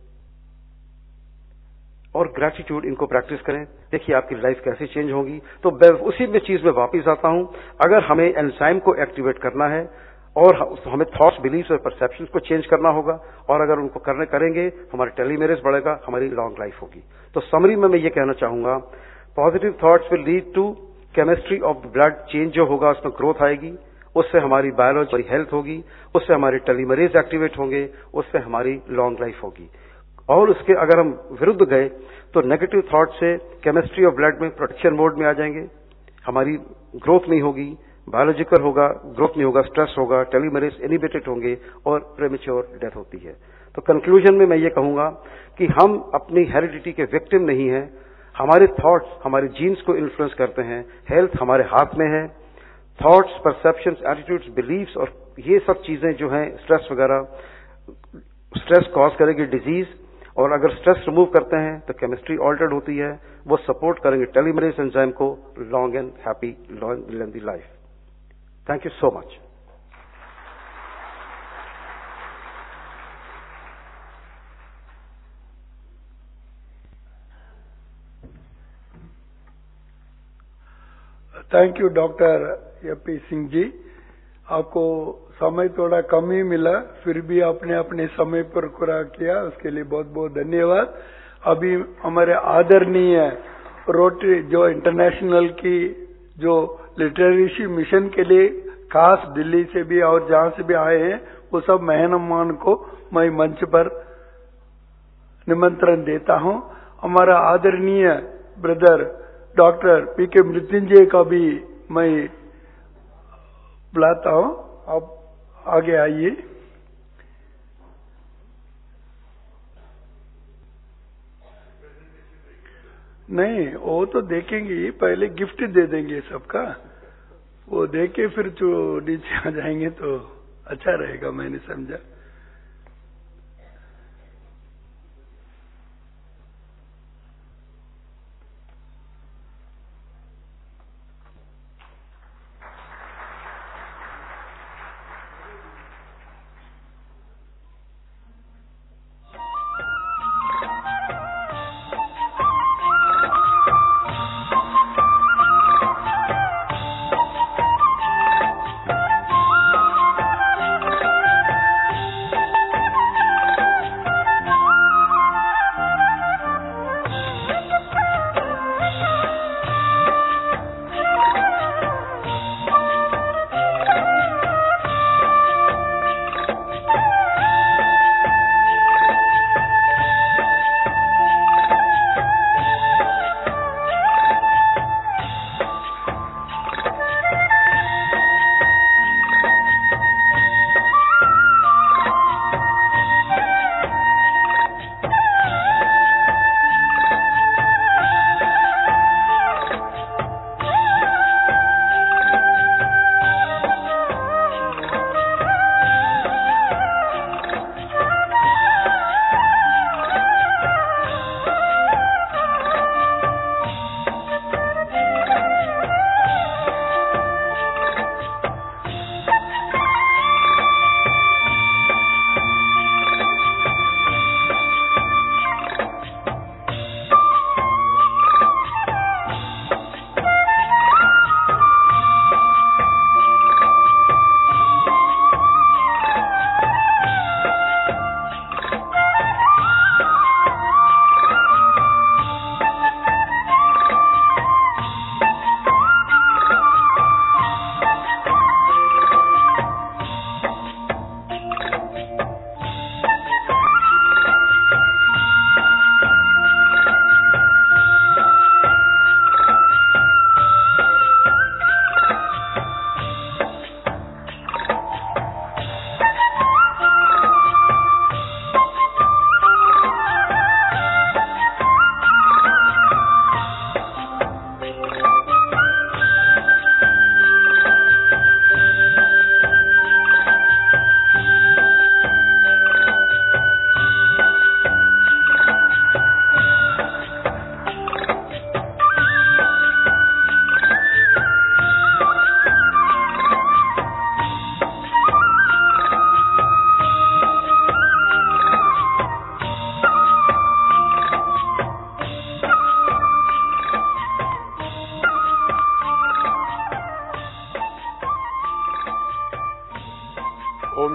और ग्रैटिट्यूड, इनको प्रैक्टिस करें। देखिए आपकी लाइफ कैसे चेंज होगी। तो मैं उसी में चीज में वापस आता हूं, अगर हमें एंजाइम को एक्टिवेट करना है और हमें थॉट्स, बिलीफ्स और परसेप्शंस को चेंज करना होगा, और अगर उनको करेंगे हमारी टेलीमेरेज बढ़ेगा, हमारी लॉन्ग लाइफ होगी। तो समरी में मैं ये कहना चाहूंगा, positive thoughts will lead to chemistry of blood change जो होगा, उसमें ग्रोथ आएगी, उससे हमारी बायोलॉजी हेल्थ होगी, उससे हमारे टेलीमेरेज एक्टिवेट होंगे, उससे हमारी लॉन्ग लाइफ होगी। और उसके अगर हम विरुद्ध गए तो नेगेटिव थॉट से केमिस्ट्री ऑफ ब्लड में प्रोटेक्शन मोड में आ जाएंगे, हमारी ग्रोथ नहीं होगी, बायोलॉजिकल होगा, ग्रोथ नहीं होगा, स्ट्रेस होगा, टेलीमेरेज इनहिबिटेड होंगे और प्रीमेच्योर डेथ होती है। तो कंक्लूजन में मैं ये कहूंगा कि हम अपनी हेरिडिटी के विक्टिम नहीं हैं। हमारे थॉट्स हमारे जीन्स को इन्फ्लुएंस करते हैं। हेल्थ हमारे हाथ में है। थॉट्स, परसेप्शंस, एटीट्यूड्स, बिलीव्स और ये सब चीजें जो हैं, स्ट्रेस वगैरह, स्ट्रेस कॉज करेगी डिजीज, और अगर स्ट्रेस रिमूव करते हैं तो केमिस्ट्री ऑल्टर्ड होती है, वो सपोर्ट करेंगे टेलीमेरेज एंजाइम को, long and happy lengthy life. Thank you so much. Thank you doctor AP Singh ji. आपको समय थोड़ा कम ही मिला, फिर भी आपने अपने समय पर पूरा किया, उसके लिए बहुत बहुत धन्यवाद। अभी हमारे आदरणीय रोटरी जो इंटरनेशनल की जो लिटरेसी मिशन के लिए खास दिल्ली से भी और जहां से भी आए हैं, वो सब मेहमान को मैं मंच पर निमंत्रण देता हूं। हमारा आदरणीय ब्रदर डॉक्टर पीके मृत्युंजय का भी मैं बुलाता हूं, आप आगे आइए। नहीं, वो तो देखेंगे, पहले गिफ्ट दे देंगे सबका, वो देके फिर जो नीचे आ जाएंगे तो अच्छा रहेगा, मैंने समझा।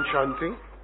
chanting.